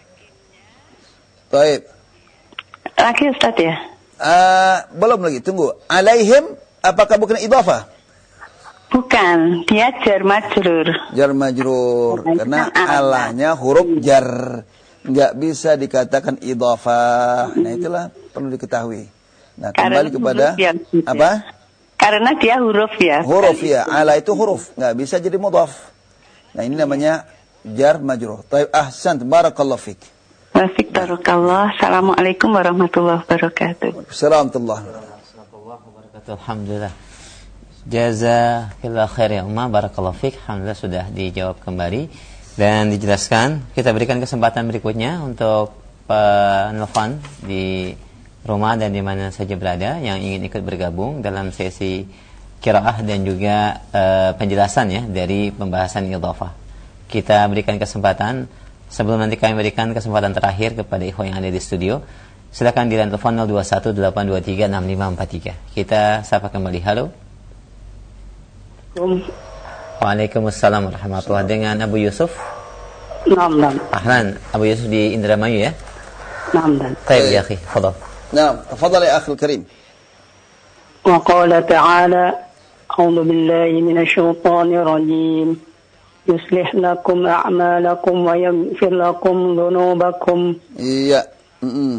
Baik. Lagi Ustaz ya? Uh, belum lagi, tunggu. Alaihim, apakah bukan idhafah? Bukan, dia jar majrur. Jar majrur, karena alanya huruf jar. Enggak bisa dikatakan idhafah. Nah, itulah perlu diketahui. Nah, kembali kepada apa? Karena dia huruf ya. Huruf ya, ala itu huruf, enggak bisa jadi mudhaf. Nah, ini namanya jar majrur. Taib, ahsan, barakallahu fik. Wafik barakallah. Assalamualaikum warahmatullahi wabarakatuh. Assalamualaikum warahmatullahi wabarakatuh. Alhamdulillah. Jazakallah khair ya Umma, barakallahu fik. Alhamdulillah sudah dijawab kembali dan dijelaskan. Kita berikan kesempatan berikutnya untuk penelpon di rumah dan di mana saja berada yang ingin ikut bergabung dalam sesi qiraah dan juga uh, penjelasan ya dari pembahasan idhafah. Kita berikan kesempatan sebelum nanti kami berikan kesempatan terakhir kepada ikhwan yang ada di studio. Silakan di line telepon nol dua satu delapan dua tiga enam lima empat tiga. Kita sapa kembali. Halo. Waalaikumsalam warahmatullahi wabarakatuh. Dengan Abu Yusuf. Naam, naam. Ahlan, Abu Yusuf di Indramayu ya. Naam, naam. Baik ya akhi, fadhal. Naam, tafadhal ya akhi al-karim. Wa qala ta'ala a'udzu billahi minasy syaithanir rajim. Yuslih lakum a'malakum wa yaghfir lakum dhunubakum. Iya. Mm-mm.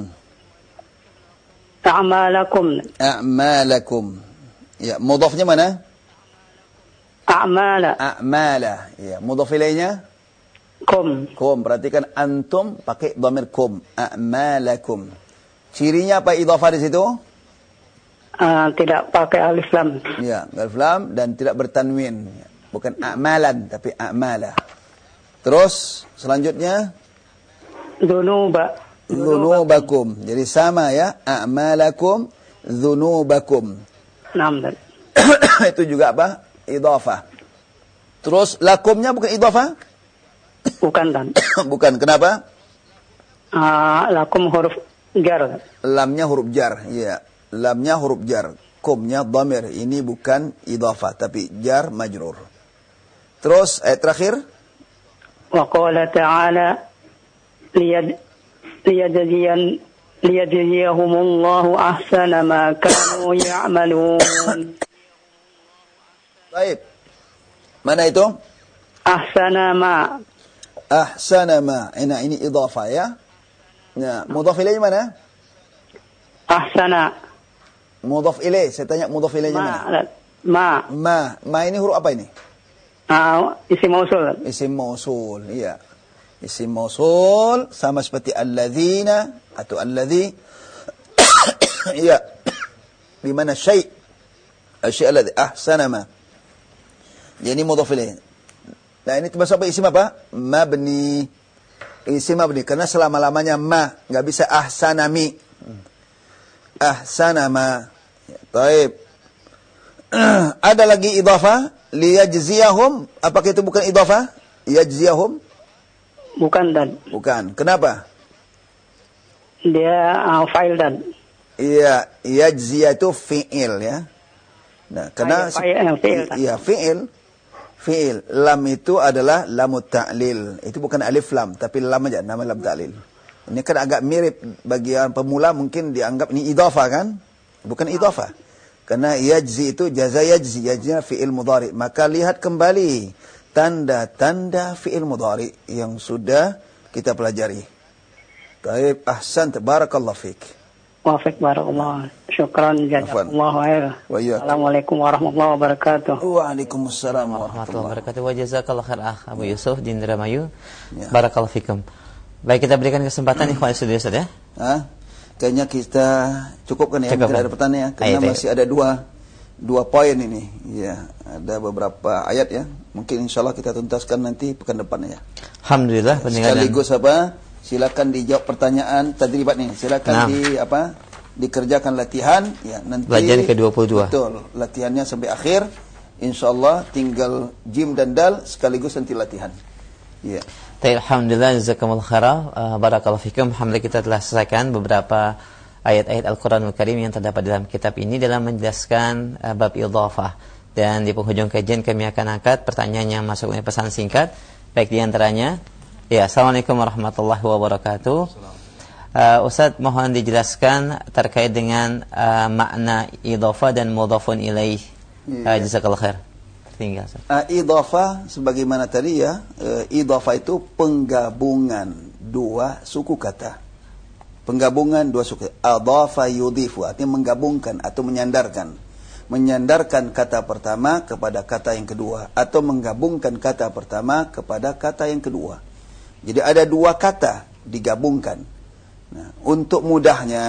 A'malakum. A'malakum. Ya, mudhafnya mana? A'mala. A'mala. Ya, mudhaf ilaihnya? Kum. Kum. Perhatikan antum pakai dhamir kum. A'malakum. Cirinya apa idhafah di situ? Uh, tidak pakai alif lam. Ya, alif lam dan tidak bertanwin. Bukan a'malan tapi a'mala. Terus selanjutnya dzunuba. Dzunubakum. Jadi sama ya, a'malakum dzunubakum. Naam. Itu juga apa? Idhafah. Terus lakumnya bukan idhafah? Bukan dan. Bukan. Kenapa? Uh, lakum huruf jar. Lamnya huruf jar. Iya. Lamnya huruf jar. Kumnya dhamir. Ini bukan idhafah tapi jar majrur. Terus ayat terakhir. Wa qala ta'ala liyad liyajziyan liyajziyahumullahu ahsana ma kanu ya'malun. Baik. Mana itu? Ahsana ma. Ahsana ma. Nah, ini idhafah ya. Nah, mudhaf ilaih mana? Ahsana. Mudhaf ilaih. Saya tanya mudhaf ilaihnya mana? Ma. Ma. Ma ini huruf apa ini? Uh, isim mausul. Isim mausul, iya. Isim mausul sama seperti alladzina atau alladzi. Iya. Di mana syai'? Asy-syai' alladzi ahsana ma. Jadi mudhaf ilaih. Nah, ini termasuk apa isim apa? Mabni. Isim mabni karena selama-lamanya ma, enggak bisa ahsana mi. Ahsana ma. Ya, taib. Ada lagi idhafah liyajziyahum. Apakah itu bukan idhafah? Yajziyahum? Bukan dan. Bukan. Kenapa? Dia uh, fa'il dan. Iya, yajziyah itu fi'il ya. Nah, karena fa'il fi'il. Iya, fi'il. Fi'il. Lam itu adalah lamut ta'lil. Itu bukan alif lam, tapi lam aja, nama lam ta'lil. Ini kan agak mirip bagi orang pemula, mungkin dianggap ini idhafah kan? Bukan idhafah. Karena yajzi itu jaza yajzi, yajzinya fi'il mudhari. Maka lihat kembali tanda-tanda fi'il mudhari yang sudah kita pelajari. Baik, ahsan, barakallahu fiik. Wa fiik barakallahu. Syukran jazakallahu khairan. Assalamualaikum warahmatullahi wabarakatuh. Waalaikumsalam warahmatullahi wabarakatuh. Wa jazakallahu khair akh Abu Yusuf di Indramayu. Ya. Barakallahu fikum. Baik, kita berikan kesempatan ikhwan studio Ustaz ya. Hah? Kayaknya kita cukupkan ya, Cukup, tidak ada pertanyaan ya, karena ayat, masih ada dua dua poin ini. Ya, ada beberapa ayat ya. Mungkin insyaallah kita tuntaskan nanti pekan depan ya. Alhamdulillah pendengar. Sekaligus apa? Silakan dijawab pertanyaan tadribat nih. Silakan nah. di apa? Dikerjakan latihan ya, nanti pelajaran ke dua puluh dua. Betul, latihannya sampai akhir. Insyaallah tinggal jim dan dal sekaligus nanti latihan. Ya. Alhamdulillah, jazakumullah khairan. Uh, barakallahu fikum. Alhamdulillah kita telah selesaikan beberapa ayat-ayat Al-Qur'anul Karim yang terdapat dalam kitab ini dalam menjelaskan uh, bab idhafah. Dan di penghujung kajian kami akan angkat pertanyaan yang masuk oleh pesan singkat. Baik di antaranya, ya, Assalamualaikum warahmatullahi wabarakatuh. Uh, Ustaz, mohon dijelaskan terkait dengan uh, makna idhafah dan mudhafun ilaih. Uh, jazakallahu khair. Tinggal. Uh, idhafah sebagaimana tadi ya, uh, idhafah itu penggabungan dua suku kata. Penggabungan dua suku. Adhafa yudhifu, artinya menggabungkan atau menyandarkan. Menyandarkan kata pertama kepada kata yang kedua atau menggabungkan kata pertama kepada kata yang kedua. Jadi ada dua kata digabungkan. Nah, untuk mudahnya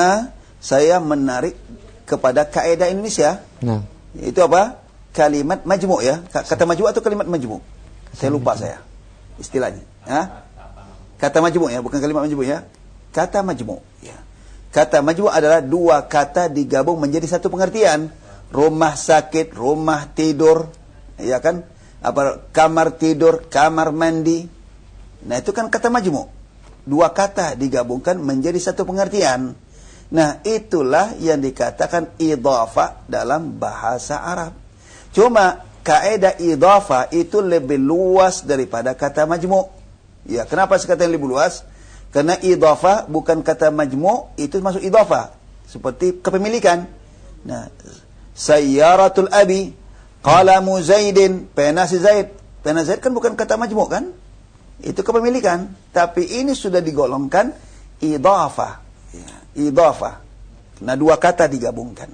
saya menarik kepada kaidah Indonesia. Nah. Itu apa? Kalimat majmu' ya. Kata majmu' atau kalimat majmu'? Saya lupa saya istilahnya. Ha? Kata majmu' ya, bukan kalimat majmu' ya. Kata majmu' ya. Kata majmu' adalah dua kata digabung menjadi satu pengertian. Rumah sakit, rumah tidur, ya kan? Apa kamar tidur, kamar mandi. Nah, itu kan kata majmu'. Dua kata digabungkan menjadi satu pengertian. Nah, itulah yang dikatakan idhafah dalam bahasa Arab. Cuma kaidah idhafah itu lebih luas daripada kata majmu'. Ya, kenapa sekatan lebih luas? Karena idhafah bukan kata majmu', itu masuk idhafah. Seperti kepemilikan. Nah, sayyaratul abi, qalamu Zaidin, pena si Zaid. Pena Zaid kan bukan kata majmu' kan? Itu kepemilikan. Tapi ini sudah digolongkan idhafah. Ya, idhafah. Nah, dua kata digabungkan.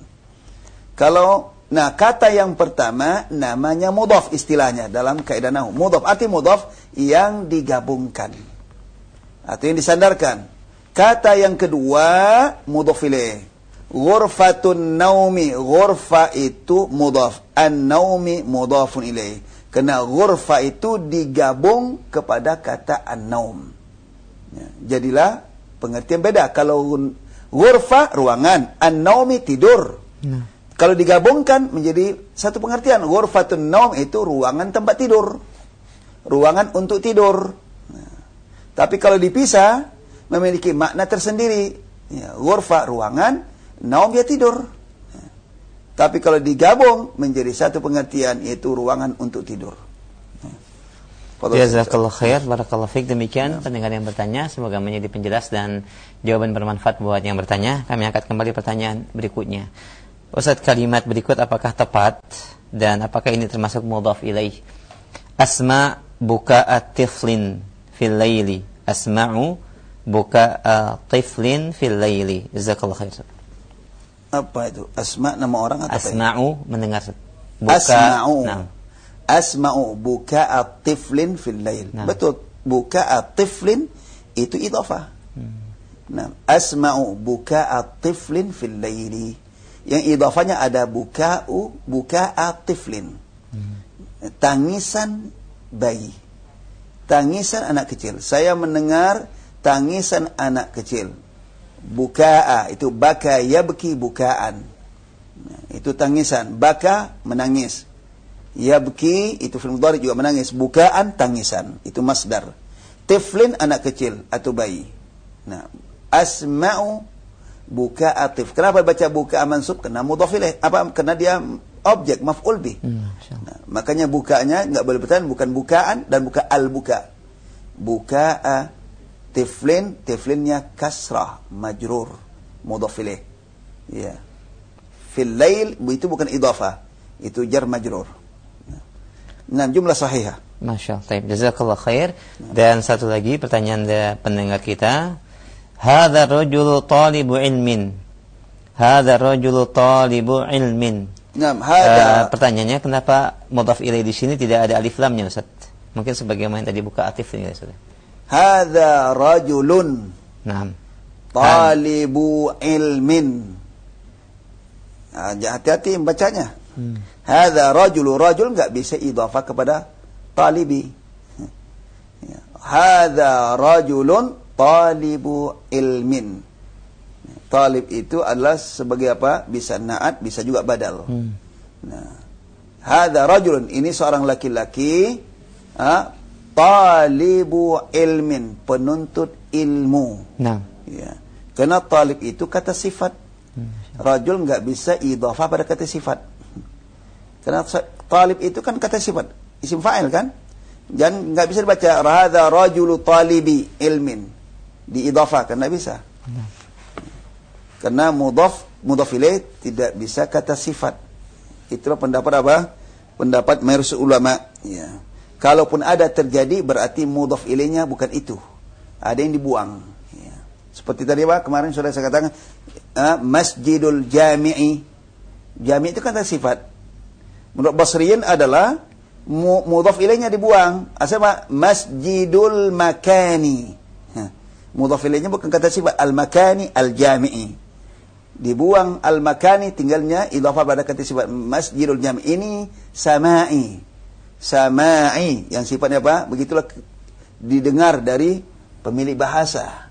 Kalau Nah, kata yang pertama namanya mudhaf istilahnya dalam kaidah nahwu. Mudhaf arti mudhaf yang digabungkan atau yang disandarkan. Kata yang kedua mudhaf ilaih. Ghurfatun naumi, ghurfa itu mudhaf, an-naumi mudhafun ilaih. Karena ghurfa itu digabung kepada kata an-naum. Ya, jadilah pengertian beda. Kalau ghurfa ruangan, an-naumi tidur. Nah. Kalau digabungkan menjadi satu pengertian, ghurfatun naum itu ruangan tempat tidur. Ruangan untuk tidur. Nah, tapi kalau dipisah memiliki makna tersendiri. Ya, ghurfa ruangan, naum dia tidur. Nah, tapi kalau digabung menjadi satu pengertian yaitu ruangan untuk tidur. Nah, jazakallahu khair, barakallahu fiik. Demikian pendengar yang bertanya, semoga menjadi penjelas dan jawaban bermanfaat buat yang bertanya. Kami angkat kembali pertanyaan berikutnya. Ustaz, kalimat berikut apakah tepat dan apakah ini termasuk mudhaf ilaih? Asma buka'a tiflin fil laili. Asma'u buka'a tiflin fil laili. Jazakallahu khair. Apa itu? Asma nama orang atau asma'u apa? Mendengar. Buka. Asma'u. Nah. Asma'u buka'a tiflin fil lail. Nah. Betul. Buka'a tiflin itu idhafah. Hmm. Nah, asma'u buka'a tiflin fil laili. Yang idhafahnya ada buka'u buka'a tiflin. Hmm. Tangisan bayi. Tangisan anak kecil. Saya mendengar tangisan anak kecil. Buka'a itu baka yabki buka'an. Nah, itu tangisan. Baka menangis. Yabki itu fi'il mudhari juga menangis. Buka'an tangisan. Itu masdar. Tiflin anak kecil atau bayi. Nah, asma'u buka'a tif. Kenapa baca buka'a mansub? Karena mudhaf ilaih. Apa? Karena dia objek maf'ul bih. Hmm, nah, makanya bukanya enggak boleh bertahan bukan bukaan dan bukan al-buka. Buka'a tiflin, tiflinnya kasrah majrur mudhaf ilaih. Ya. Fil lail itu bukan idhafah. Itu jar majrur. Nah, jumlah sahihah. Masya Allah. Jazakallah khair. Dan satu lagi pertanyaan dari pendengar kita. Hadza rajulu talibu ilmin. Hadza rajulu talibu ilmin. Nah, hada. Uh, pertanyaannya kenapa mudhaf ilaih di sini tidak ada alif lamnya, Ustaz? Mungkin sebagaimana tadi buka atif ini, Ustaz. Hadza rajulun. Naam. Talibu ilmin. Nah, hati-hati membacanya. Hmm. Hadza rajulu, rajul enggak bisa idhafah kepada talibi. Hadza rajulun talibu ilmin. Talib itu adalah sebagai apa? Bisa na'at, bisa juga badal. Hmm. Nah, hadza rajulun, ini seorang laki-laki, ah, talibu ilmin, penuntut ilmu. Nah, ya. Karena talib itu kata sifat. Hmm. Rajul enggak bisa idhafah pada kata sifat. Karena talib itu kan kata sifat, isim fa'il kan? Dan enggak bisa dibaca hadza rajulu talibi ilmin, diidhafah kan enggak bisa. Nah. Karena mudhaf mudhaf ilaih tidak bisa kata sifat. Itulah pendapat apa? Pendapat mayoritas ulama, ya. Kalaupun ada terjadi berarti mudhaf ilaihnya bukan itu. Ada yang dibuang, ya. Seperti tadi Pak, kemarin sudah saya katakan uh, Masjidul Jami'i. Jami' itu kata sifat. Menurut Basriyin adalah mudhaf ilaihnya dibuang. Asal Pak, Masjidul Makani. Mudhaf ilaihnya bukan kata sifat, al-makani al-jami'i. Dibuang al-makani, tinggalnya idhafah pada kata sifat Masjidul Jami'. Ini sama'i. Sama'i yang sifatnya apa? Begitulah didengar dari pemilik bahasa.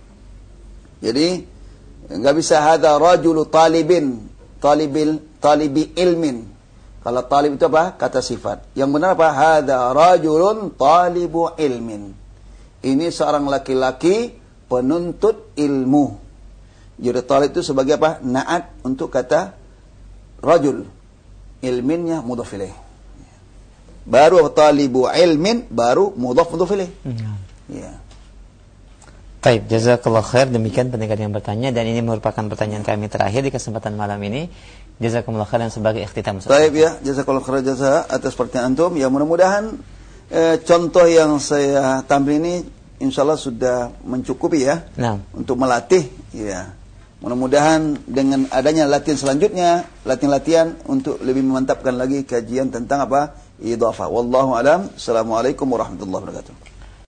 Jadi enggak bisa hadza rajulu talibin, talibil talibi ilmin. Kalau talib itu apa? Kata sifat. Yang benar apa? Hadza rajulun talibu ilmin. Ini seorang laki-laki penuntut ilmu. Jadi talib itu sebagai apa? Na'at untuk kata rajul. Ilminnya mudhaf ilaih. Baru talibu ilmin, baru mudhaf mudhaf ilaih. Hmm. Ya. Baik, jazakallah khair. Demikian pendengar yang bertanya, dan ini merupakan pertanyaan kami terakhir di kesempatan malam ini. Jazakumullah khair, dan sebagai ikhtitam. Baik ya, jazakallah khair jazaa atas pertanyaan antum. Ya, mudah-mudahan eh, contoh yang saya tampil ini insyaallah sudah mencukupi ya. Nah. Untuk melatih ya. Mudah-mudahan dengan adanya latihan selanjutnya, latihan-latihan untuk lebih memantapkan lagi kajian tentang apa? Idhafah. Wallahu a'lam. Assalamualaikum warahmatullahi wabarakatuh.